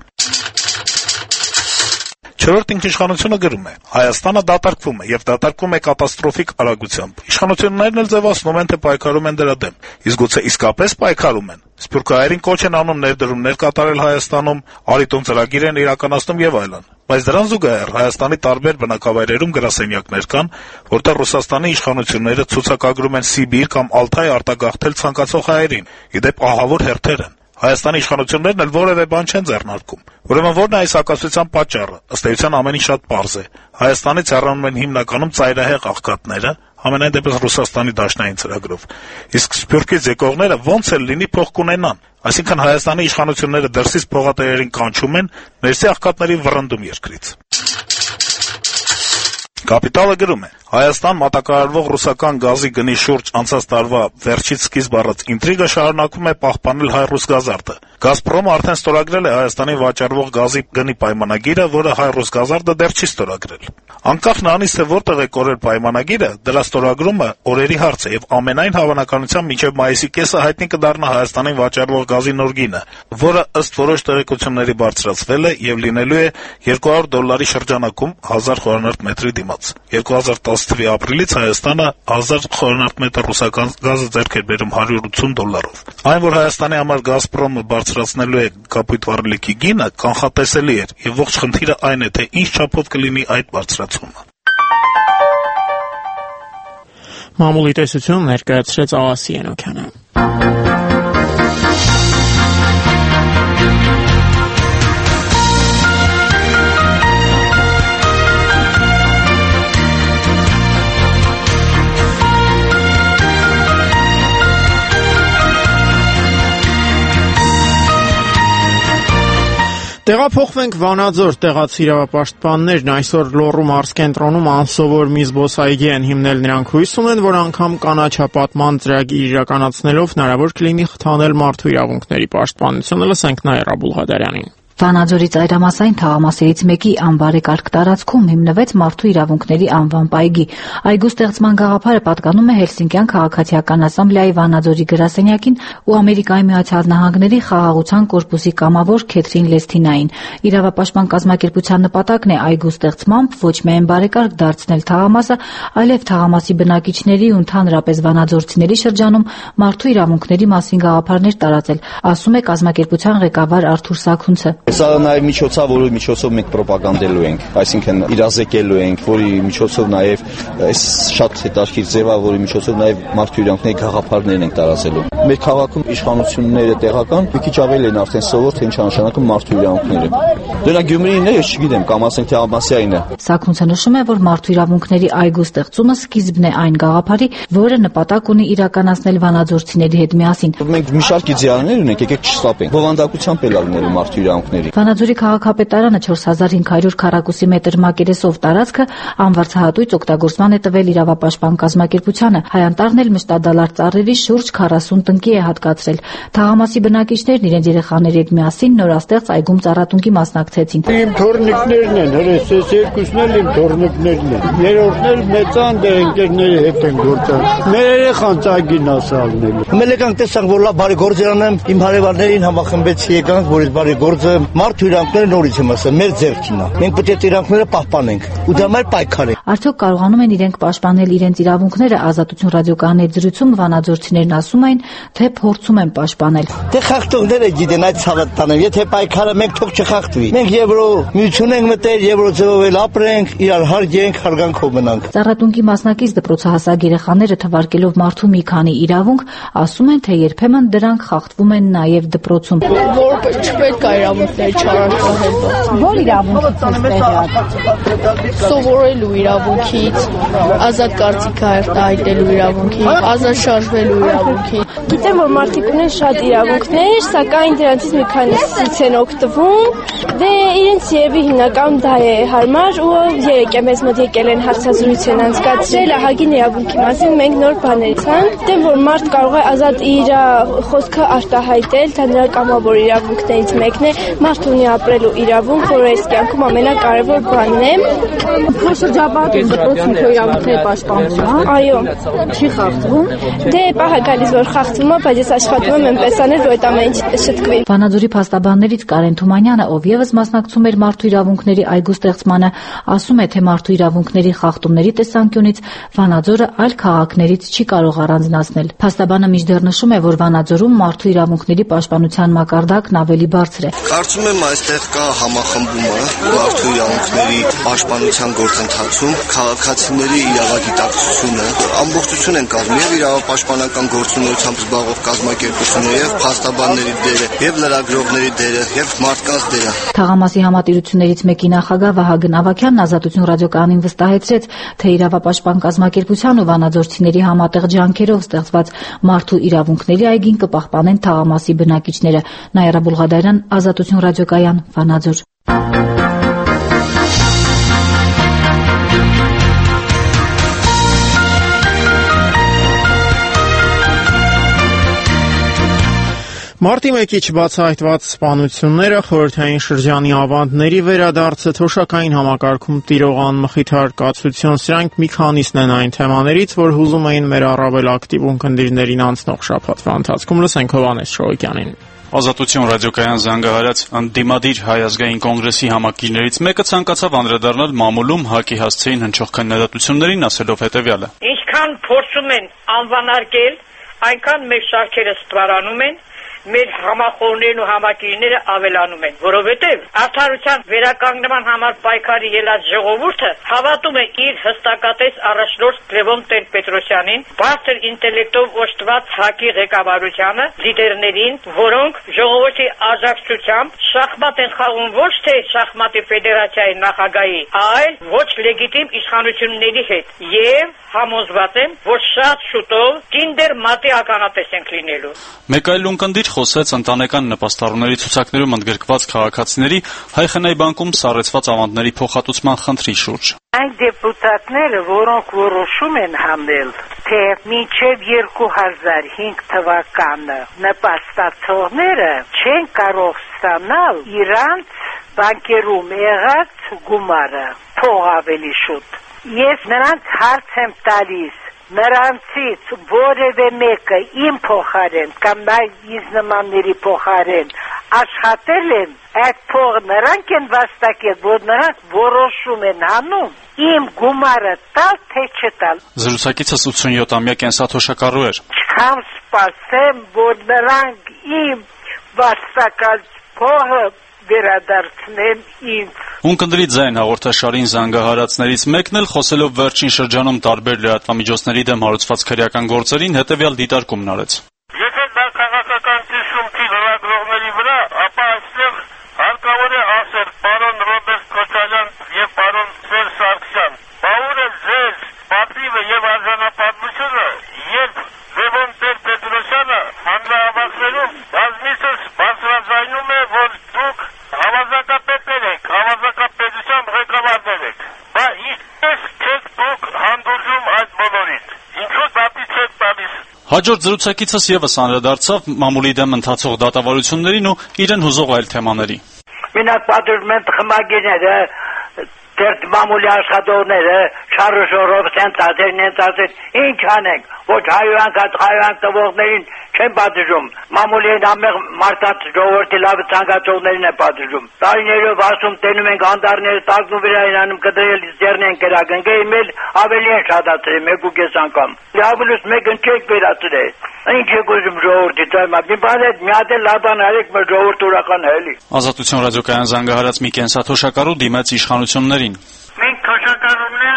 Չորրորդ ինքնիշխանությունը գրում է. Հայաստանը դատարկվում է եւ դատարկվում է կատաստրոֆիկ արագությամբ։ Իշխանություններն էլ ձևացնում են, թե պայքարում են դրա դեմ։ Իսկ գուցե իսկապես պայքարում են։ Սփյուռքահայերին կոչ են անում ներդրումներ կատարել Հայաստանում, Արիտուն ծրագիր են իրականացնում եւ այլն։ Բայց դրան զուգահեռ Հայաստանի տարբեր բնակավայրերում գրասենյակներ կան, որտեղ Ռուսաստանի իշխանությունները ցուցակագրում են Սիբիր կամ Ալթայ արտագաղթել ցանկացող հայերին։ Իդեպ ահավոր հերթեր են։ Հայաստանի իշխանություններն էլ որևէ բան չեն ձեռնարկում։ Ուրեմն ո՞րն է այս հակասության պատճառը։ Ըստ էության ամեն ինչ շատ պարզ է։ Հայաստանից հեռանում են հիմնականում ծայրահեղ աղքատները, համենայն դեպս Ռուսաստանի դաշնային ծրագրով։ Իսկ Սփյուռքից եկողները ոնց էլ լինի փող կունենան։ Այսինքն Հայաստանի իշխանությունները դրսից փողատերերին կանչում են, ներսի աղքատներին վռնդում երկրից։ Կապիտալը գրում է. Հայաստան մատակարարվող ռուսական գազի գնի շուրջ անցած տարվա վերջից սկիզբ առած ինտրիգը շարունակում է պահպանել հայ-ռուս գազարդը։ Գազպրոմը արդեն ստորագրել է Հայաստանի վաճառվող գազի գնի պայմանագիրը, որը հայ-ռուս գազարդը դեռ չի ստորագրել։ Անկախ նրանից, թե որտեղ է կորել պայմանագիրը, դրա ստորագրումը օրերի հարց է եւ ամենայն հավանականությամբ մինչեւ մայիսի կեսը հայտնի կդառնա Հայաստանին վաճառվող գազի նոր գինը, որը ըստ որոշ տեղեկությունների բարձրացվել է եւ լինելու է երկու հարյուր դոլարի շրջանակում հազար խորանարդ մետրի դիմաց։ երկու հազար տասը թվականի ապրիլից Հայաստանը հազար խորանարդ մետր ռուսական գազը ձեռք էր բերում հարյուր ութսուն դոլարով։ Այն, որ Հայաստանի համար Գազպրոմը բարձրացնելու է կապույտ վառելիքի գինը, կանխատեսելի էր եւ ողջ խնդիրը այն է, թե ինչ չափով կլինի այդ բարձրացումը։ Մամուլի տեսություն ներկայացրեց Աղասի Ենոքյանը։ Տեղափոխվենք Վանաձոր, տեղացի իրավապաշտպաններն այսօր Լոռու մարզկենտրոնում անսովոր մի զբոսայգի են հիմնել, նրանք հույս ունեն, որ անգամ կանաչապատման ծրագիր իրականացնելով հնարավոր կլինի խթանել մարդու իրավունքների պաշտպանությունը, լսենք Նաիրա Բուլղադարյանին։ Վանաձորի ծայրամասային թաղամասերից մեկի անբարեկարգ տարածքում հիմնվեց մարդու իրավունքների անվան պայգի։ Այգու ստեղծման գաղափարը պատկանում է Հելսինկյան քաղաքացիական ասամբլեայի Վանաձորի գրասենյակին ու Ամերիկայի Միացյալ Նահանգների խաղաղության կորպուսի կամավոր Քեթրին Լեսթինային։ Իրավապաշտպան կազմակերպության նպատակն է այգու ստեղծմամբ ոչ միայն բարեկարգ դարձնել թաղամասը, այլև թաղամասի բնակիչների ու ընդհանրապես վանաձորցիների շրջանում մարդու իրավունքների մասին գաղափարներ տարածել, ասում է կազմակերպության ղեկավար Արթուր Սաքունցը։ Սա նաև միջոցով, որի միջոցով մենք ռոպագանդելու ենք, այսինքն իրազեկելու ենք, որի միջոցով նաև այս շատ հետաքրքիր ձև է, որի միջոցով նաև մարդու իրավունքների գաղափարներն ենք տարածելու։ Մեր քաղաքում իշխանությունները տեղական մի քիչ ավելի են արդեն սովոր, թե ինչ նշանակում մարդու իրավունքները։ Դրանք Գյումրին է, ես չգիտեմ, կամ ասենք թե Աբասյանն է։ Սաքունցը նշում է, որ մարդու իրավունքների այգու ստեղծումը սկիզբն է այն գաղափարի, որը նպատակ ունի իրականացնել վանաձորցիների հետ միասին։ Մենք մի շարք իդեալներ ունենք, եկեք չստապենք։ Բովանդակությամբ էլ լինելու մարդու իրավունքների։ Վանաձորի քաղաքապետարանը չորս հազար հինգ հարյուր քառակուսի մետր մակերեսով տարածքը անվարձահատույց օգտագործման է տվել իրավապաշտպան կազմակերպությանը։ Հայանտառն էլ մշտադալար ծառերի շուրջ քառասուն տնկի է հատկացրել։ Թաղամասի բնակիչներն իրենց երեխաների հետ միասին նորաստեղծ այգում ծառատունկի մասնակցեցին։ Իմ թորնիկներն են, հրես ես երկուսն էլ իմ թորնիկներն են։ Երրորդն էլ մեծան դե ընկերների հետ են գործել։ Մեր երեխան ծագին ասալնելու։ Մենք եկանք տեսանք, որ լավ բարի գործ անեմ, իմ հարևաններին համախմբեցի եկանք, որ այս բարի գործը մարդու իրավունքները նորից եմ ասում, մեր ձեռքին է։ Մենք պետք է իրավունքները պահպանենք ու դա մեր պայքարը։ Արդյոք կարողանում են իրենք պաշտպանել իրենց իրավունքները? Ազատություն ռադիոկայանի հետ զրույցում վանաձորցիներն ասում են, թե փորձում են պաշտպանել։ Դե խախտողները գիտեն այդ ցավը տանեմ, եթե պայքարը մենք թող չխախտվի։ Մենք Եվրո միություն ենք մտել, Եվրո ձևով էլ ապրենք, իրար հարգենք, հարգանքով մնանք։ Ծառատունկի մասնակից դպրոցահասակ երեխաները թվարկելով մարդու մի քանի իրավունք, ասում են, թե երբեմն դրանք խախտվում են նաև դպրոցում։ Որպես չպետք է իրավունքներ չարաշահել։ Որ իրավունքից է տեղյակ։ Սովորելու իրավունք։ իրավունքից, ազատ կարծիք արտահայտելու իրավունքի, ազատ շարժվելու իրավունքի։ Գիտեմ, որ մարդիկ ունեն շատ իրավունքներ, սակայն դրանցից մի քանիսից են օգտվում։ Դե իրենց երևի հիմնական դա է հարմար ու երեք է մեզ մոտ եկել են հարցազրույց են անցկացրել ահագին իրավունքի մասին մենք նոր բաներ ցանկ։ Դեմ որ մարդ կարող է ազատ իր խոսքը արտահայտել, դա նրա կամավոր իրավունքներից մեկն է։ Մարդ ունի ապրելու իրավունք, որը այս կյանքում ամենակարևոր բանն է։ Քո շրջապատում դպրոցում քո իրավունքները պաշտպանում են։ Այո, չի խախտվում։ Դե պահա գալիս որ խախտվում է, բայց ես աշխատում եմ այնպես անել, որ այդ ամեն ինչ շտկվի։ Վանաձորի փաստաբաններից Կարեն Թումանյանը, ով եւս մասնակցում էր մարդու իրավունքների այգու ստեղծմանը, ասում է, թե մարդու իրավունքների խախտումների տեսանկյունից Վանաձորը այլ քաղաքներից չի կարող առանձնացնել։ Փաստաբանը մինչդեռ նշում է, որ Վանաձորում մարդու իրավունքների պաշտպանության մակարդակն ավելի բարձր է։ Կարծում եմ այստեղ կա համախմբումը մարդու իրավունքների պաշտպանության գործընթացում, քաղաքացիների իրավագիտակցությունը, ամբողջություն են կազմում եւ իրավապաշտպանական գործունեությամբ զբաղվող կազմակերպությունները, եւ փաստաբանների դերը, եւ լրագրողների դերը, եւ մարդկանց դերը։ Թաղամասի համատիրություններից մեկի նախագահ Վահագն Ավագյանն Ազատություն ռադիոկայանին վստահեցրեց, թե իրավապաշտպան կազմակերպության ու վանաձորցիների համատեղ ջանքերով ստեղծված մարդու իրավունքների այգին կպահպանեն թաղամասի բնակիչները։ Նաիրա Բուլղադարյան, Ազատություն ռադիոկայան, Վանաձոր։ Մարտի մեկի չբացահայտված սպանությունները, խորհրդային շրջանի ավանդների վերադարձը, թոշակային համակարգում տիրող անմխիթար կացություն, սրանք մի քանիսն են այն թեմաներից, որ հուզում էին մեր առավել ակտիվ ունկնդիրներին անցնող շաբաթվա ընթացքում։ Լսենք Հովհաննես Շոյկյանին։ Ազատություն ռադիոկայան զանգահարած ընդդիմադիր Հայ ազգային կոնգրեսի համակիրներից մեկը ցանկացավ անդրադառնալ մամուլում ՀԱԿ-ի հասցեին հնչող քննադատություններին, ասելով հետևյալը. Ինչքան փորձում են անվանարկել, այնքան մեր շարքերը ստվարանում են, մեր համախոհներն ու համակիրները ավելանում են, որովհետև արդարության վերականգնման համար պայքարի ելած ժողովուրդը հավատում է իր հստակատես առաջնորդ Լևոն Տեր-Պետրոսյանին, բարձր ինտելեկտով օժտված ՀԱԿ-ի ղեկավարությանը, լիդերներին, որոնք ժողովրդի աջակցությամբ շախմատ են խաղում ոչ թե շախմատի ֆեդերացիայի նախագահի, այլ ոչ լեգիտիմ իշխանությունների հետ եւ համոզված եմ, որ շատ շուտով Tinder մատի ականատես ենք լինելու։ Մեկ այլ ունկնդիր խոսեց ընտանեկան նպաստառուների ցուցակներում ընդգրկված քաղաքացիների Հայ խնայ բանկում սառեցված ավանդների փոխհատուցման խնդրի շուրջ։ Այն դեպուտատները, որոնք որոշում են համնել, թե մինչև երկու հազար հինգ թվականը նպաստացողները չեն կարող ստանալ իրանց բանկերում եղած գումարը, փող ավելի շուտ։ Ես նրանց հարց եմ տալիս, նրանցից որևէ մեկը իմ փոխարեն կամ նաև ինձ նմանների փոխարեն աշխատել են, այդ փողը նրանք են վաստակել, որ նրանք որոշում են անում իմ գումարը տալ թե չտալ։ Զրուցակիցս ութսունյոթամյա կենսաթոշակառու էր։ Չքամ սպասեմ, որ նրանք իմ վաստակած փողը վերադարձնեն ինձ։ Ունկնդրի ձայն հաղորդաշարին զանգահարածներից մեկն էլ խոսելով վերջին շրջանում տարբեր լրատվամիջոցների դեմ հարուցված քրեական գործերին հետևյալ դիտարկումն արեց։ Եթե դա քաղաքական ծիսումքի լրագրողների վրա, ապա այստեղ հարկավոր է ասել պարոն Ռոբերտ Քոչարյան եւ պարոն Սերժ Սարգսյան, բաուր է ձեզ պատիվը եւ արժանապատվությունը, երբ Լևոն Տեր-Պետրոսյանը հանրահավաքներում բազմիցս բարձրաձայնում է, որ դուք հավաքապետներ եք, հավաքապետության ղեկավարներ եք, բայց ինչպես չեք դուք հանդուրժում այդ բոլորից, ինչու դատի չեք տալիս։ Հաջորդ զրուցակիցս եւս անդրադարձավ մամուլի դեմ ընթացող դատավարություններին ու իրեն հուզող այլ թեմաների։ Մենակ պատժում են խմագիրները, դերտ մամուլի աշխատողները, Շարժ Ժողովրդյան ծածերն են ծածեր, ինչ անենք, ոչ հայոյանք, հայոյանք տվողներին չեն պատժում, մամուլին ամեղ մարդած ժողովրդի լավ ցանկացողներին է պատժում։ Տարիներով ասում տենում ենք անդարները տակնու վրա են անում կդրել ձեռն են կրակնկել, էլ ավելի են շատացրել մեկ ու կես անգամ։ Լավլուս մեկն չեք վերացրել։ Ինչ եք ուզում ժողովրդից, մի բան է, մի հատ էլ լավ բան արեք, մեր ժողովուրդ ուրախան է էլի։ Ազատություն ռադիոկայան զանգահարած մի կենսաթոշակառու դիմեց իշխանություններին։ Մենք թոշակառուները չենք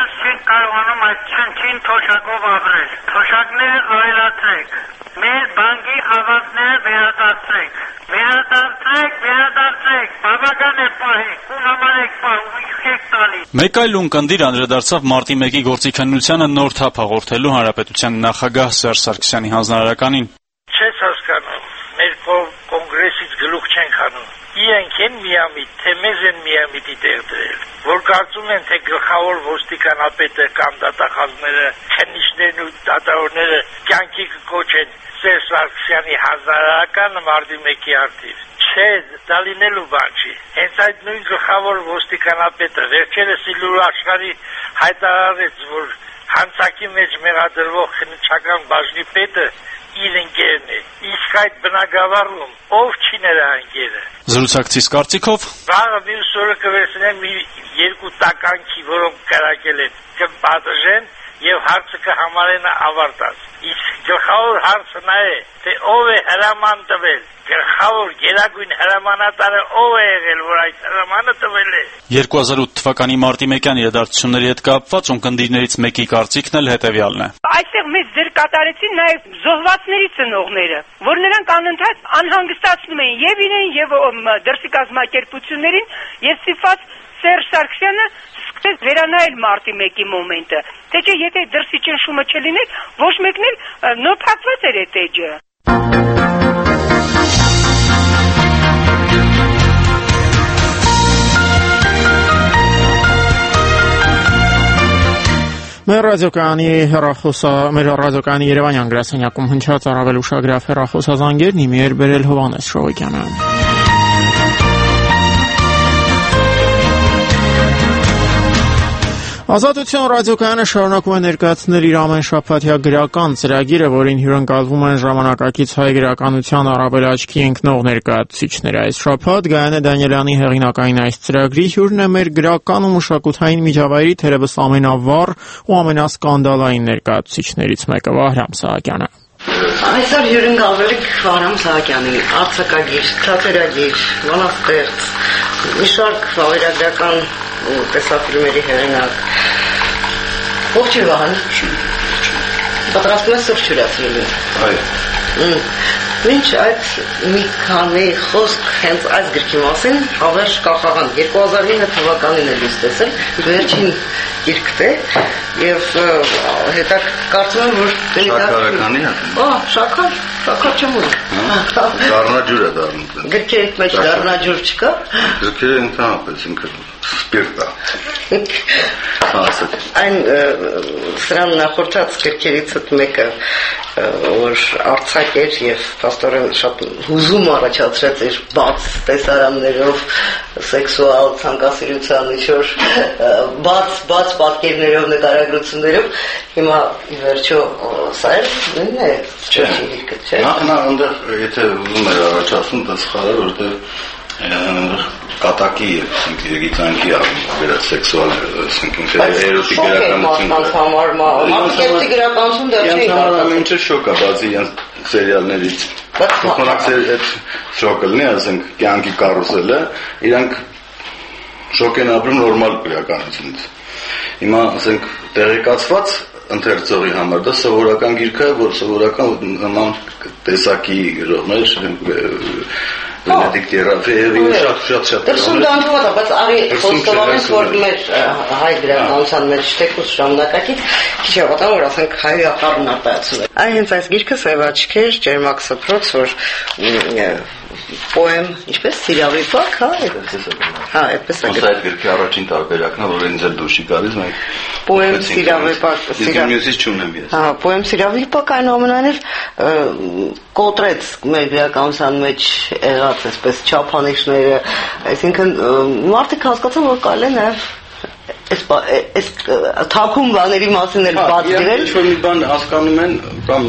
կարողանում այդ չնչին թոշակով ապրել։ Թոշակները ավելացրեք։ Մեր բանկի հավաքները վերադարձրեք։ Վերադարձրեք, վերադարձրեք։ Բավական է պահեք, ու համարեք պահ, ու իշխեք տալի։ Մեկ այլ ունկնդիր անդրադարձավ մարտի մեկի գործիքնությանը նոր թափ հաղորդելու հանրապետության նախագահ Սերժ Սարգսյանի հանձնարարականին։ Չես հասկանում, մեր կոնգրեսից գլուխ չենք հանում։ Իրենք են միամիտ, թե մեզ են միամիտի տեղ դրել, որ կարծում են, թե գլխավոր ոստիկանապետը կամ դատախազները, քննիչներն ու դատավորները կյանքի կկոչեն Սերժ Սարգսյանի հանձնարարականը մարտի մեկի առթիվ։ Չէ, դա լինելու բան չի։ Հենց այդ նույն գլխավոր ոստիկանապետը վերջերս Իլուր Աշխարհի հայտարարեց, որ հանցակի մեջ մեղադրվող քննչական բաժնի պետը իր ընկերն է, իսկ այդ բնակավարում ով չի նրա ընկերը։ Զրուցակցիս կարծիքով վաղը մյուս օրը կվերցնեն մի երկու տականքի, որոնք կրակել են, կպատժեն եւ հարցը կհամարեն ավարտած։ Իսկ գլխավոր հարցը նա է, թե ով է հրաման տվել, գլխավոր գերագույն հրամանատարը ով է եղել, որ այդ հրամանը տվել է։ երկու հազար ութ թվականի մարտի մեկյան իրադարձությունների հետ կապված ունկնդիրներից մեկի կարծիքն էլ հետևյալն է։ Այստեղ մեծ դեր կատարեցին նաև զոհվածների ծնողները, որ նրանք անընդհատ անհանգստացնում էին եւ իրեն եւ դրսի կազմակերպություններին, եւ ստիպված Սերժ Սարգսյանը սկսեց վերանայել մարտի մեկի մոմենտը։ Թե չէ, եթե դրսի ճնշումը չլիներ, ոչ մեկն էլ նոփակված էր այդ էջը։ Մեր ռադիոկայանի հեռախոսա, մեր ռադիոկայանի Երևանյան գրասենյակում հնչած առավել ուշագրավ հեռախոսազանգերն իմի էր բերել Հովհաննես Շողոկյանը։ Ազատություն ռադիոկայանը շարունակում է ներկայացնել իր ամեն շաբաթյա գրական ծրագիրը, որին հյուրընկալվում են ժամանակակից հայ գրականության առավել աչքի ընկնող ներկայացուցիչներ։ Այս շաբաթ Գայանե Դանիելյանի հեղինակային այս ծրագրի հյուրն է մեր գրական ու մշակութային միջավայրի թերևս ամենավառ ու ամենասկանդալային ներկայացուցիչներից մեկը Վահրամ Սահակյանը։ Այսօր հյուրընկալվել եք Վահրամ Սահակյանին, արձակագիր, թատերագիր, բանաստեղծ, մի շարք վավերագրական ու տեսաֆիլմերի հեղինակ։ Ողջ է Վահան։ Պատրաստում ես սուրճ հյուրացնելու։ Այո։ Մինչ այդ մի քանի խոսք հենց այս գրքի մասին հավերժ կախաղան երկու հազար ինը թվականին է լույս տեսել, վերջին գիրքն է եւ հետակ կարծում եմ որ Շաքարականի է։ Ահա, շաքար, շաքար չեմ ուզում։ Դառնաջուր է դառնում։ Գրքերի մեջ դառնաջուր չկա։ Գրքերը ընդհանրապես ինքը սպիրտ է։ Այն սրան նախորդած գրքերից մեկը որ արցակ էր եւ աստորեն շատ հուզում առաջացրեց իր բաց տեսարաններով սեքսուալ ցանկասիրության ինչ-որ բաց բաց պատկերներով նկարագրություններով հիմա ի վերջո սա է նույնն է չէ՞ նախ այնտեղ եթե ուզում էր առաջացնում դա սխալ է որտեղ կատակի եւ գիտանքի վերած սեքսուալ ասենք էրոտիկ գրականություն համար մարտի գրականություն դա չի կարող ինչ շոկ է բացի սերիալներից քոնակ այդ շոկը լինի ասենք կյանքի կարուսելը իրանք շոկ են ապրում նորմալ գրականությունից հիմա ասենք տեղեկացված ընթերցողի համար դա սովորական գիրք է որ սովորական նման տեսակի գրողներ Դետեկտիվի շատ շատ շատ դրսում դանդաղ բայց արի խոսքովանես որ մեր հայ գրականության մեջ տեկուս ժամանակակից քիչ է վտանգ որ ասենք հայ ախառն արտահայտում է այն հենց այս գիրքը Սև աչքեր Ջերմակ սփռոց որ պոեմ ինչպես սիրավիպակ հա հա այդպես է այդ գրքի առաջին տարբերակն է որ ինձ էլ դուշի գալիս մենք պոեմ սիրավիպակ սիրավիպակից չունեմ ես հա պոեմ սիրավիպակ այնուամենայնիվ կոտրեց մեր գրականության մեջ եղած այսպես չափանիշները այսինքն մարդիկ հասկացան որ կարելի է նաև այս թաքուն բաների մասին էլ բաց գրել ինչ-որ մի բան հասկանում են կամ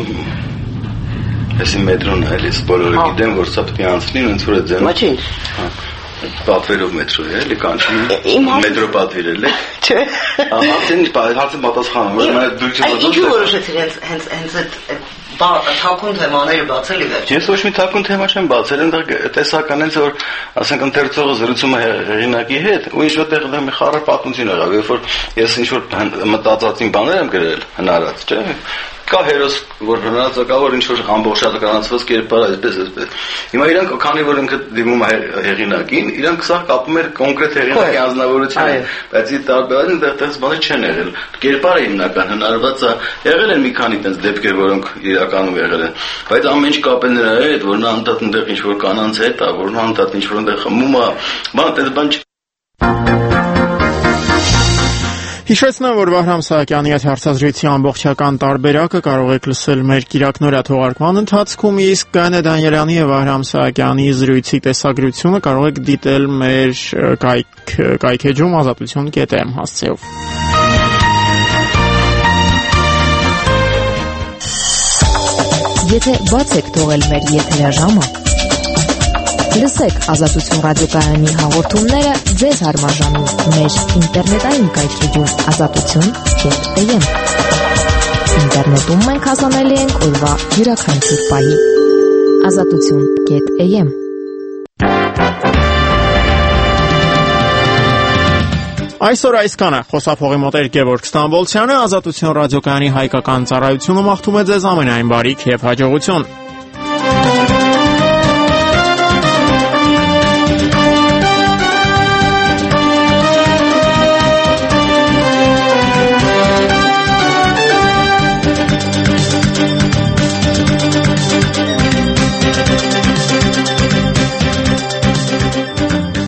Այսի մետրոն է, էլիս բոլորը գիտեն, որ սա պետք է անցնի, ոնց որ է ձեն։ Ոչինչ։ պատվերով մետրո է, էլի կանչում մետրո պատվիրել է։ Չէ։ Հարցին հարցին պատասխանում եմ, մայր դուք չեք։ Ինչու որոշեցիք հենց հենց հենց այդ թաքուն թեմաները բացել ի վերջ։ Ես ոչ մի թաքուն թեմա չեմ բացել, այնտեղ տեսական հենց որ ասենք ընթերցողը զրուցում է հեղինակի հետ, ու ինչ որտեղ մի խառը պատմություն եղավ, երբ որ ես ինչ որ մտածածին բաներ եմ գրել, հնարած, չէ՞։ Կա հերոս, որ հնարածը կա, որ ինչ-որ ամբողջականացված կերպար այսպես, այսպես։ Հիմա իրանք, քանի որ ինքը դիմում է հեղինակին, իրանք սա կապում էր կոնկրետ հեղինակի անձնավորությունը, բայց ի տարբերություն այդտեղից բաներ չեն եղել։ Կերպարը հիմնական հնարված է, եղել են մի քանի տենց դեպքեր, որոնք իրականում եղել են, բայց ամեն ինչ կապել նրա հետ, որ նա անդադ այնտեղ ինչ-որ կանանց հետ է, որ նա անդադ ինչ-որ այնտեղ խմում է, բան, այդպես բան չի։ Հիշեցնեմ, որ Վահրամ Սահակյանի հետ հարցազրույցի ամբողջական տարբերակը կարող եք լսել մեր կիրակնօրյա թողարկման ընթացքում, իսկ Գայանե Դանիելյանի եւ Վահրամ Սահակյանի զրույցի տեսագրությունը կարող եք դիտել մեր կայք կայքեջում ազատություն կետ էմ հասցեով։ Եթե բաց եք թողել մեր եթերաժամը, լսեք Ազատություն ռադիոկայանի հաղորդումները ձեզ հարմարժանում մեր ինտերնետային կայքեջում ազատություն կետ էմ։ Ինտերնետում մենք հասանելի ենք օրվա յուրաքանչյուր պահի։ ազատություն կետ էմ։ Այսօր այսքանը, խոսափողի մոտ էր Գևորգ Ստամբոլցյանը, Ազատություն ռադիոկայանի հայկական ծառայությունը մաղթում է ձեզ ամենայն բարիք եւ հաջողություն։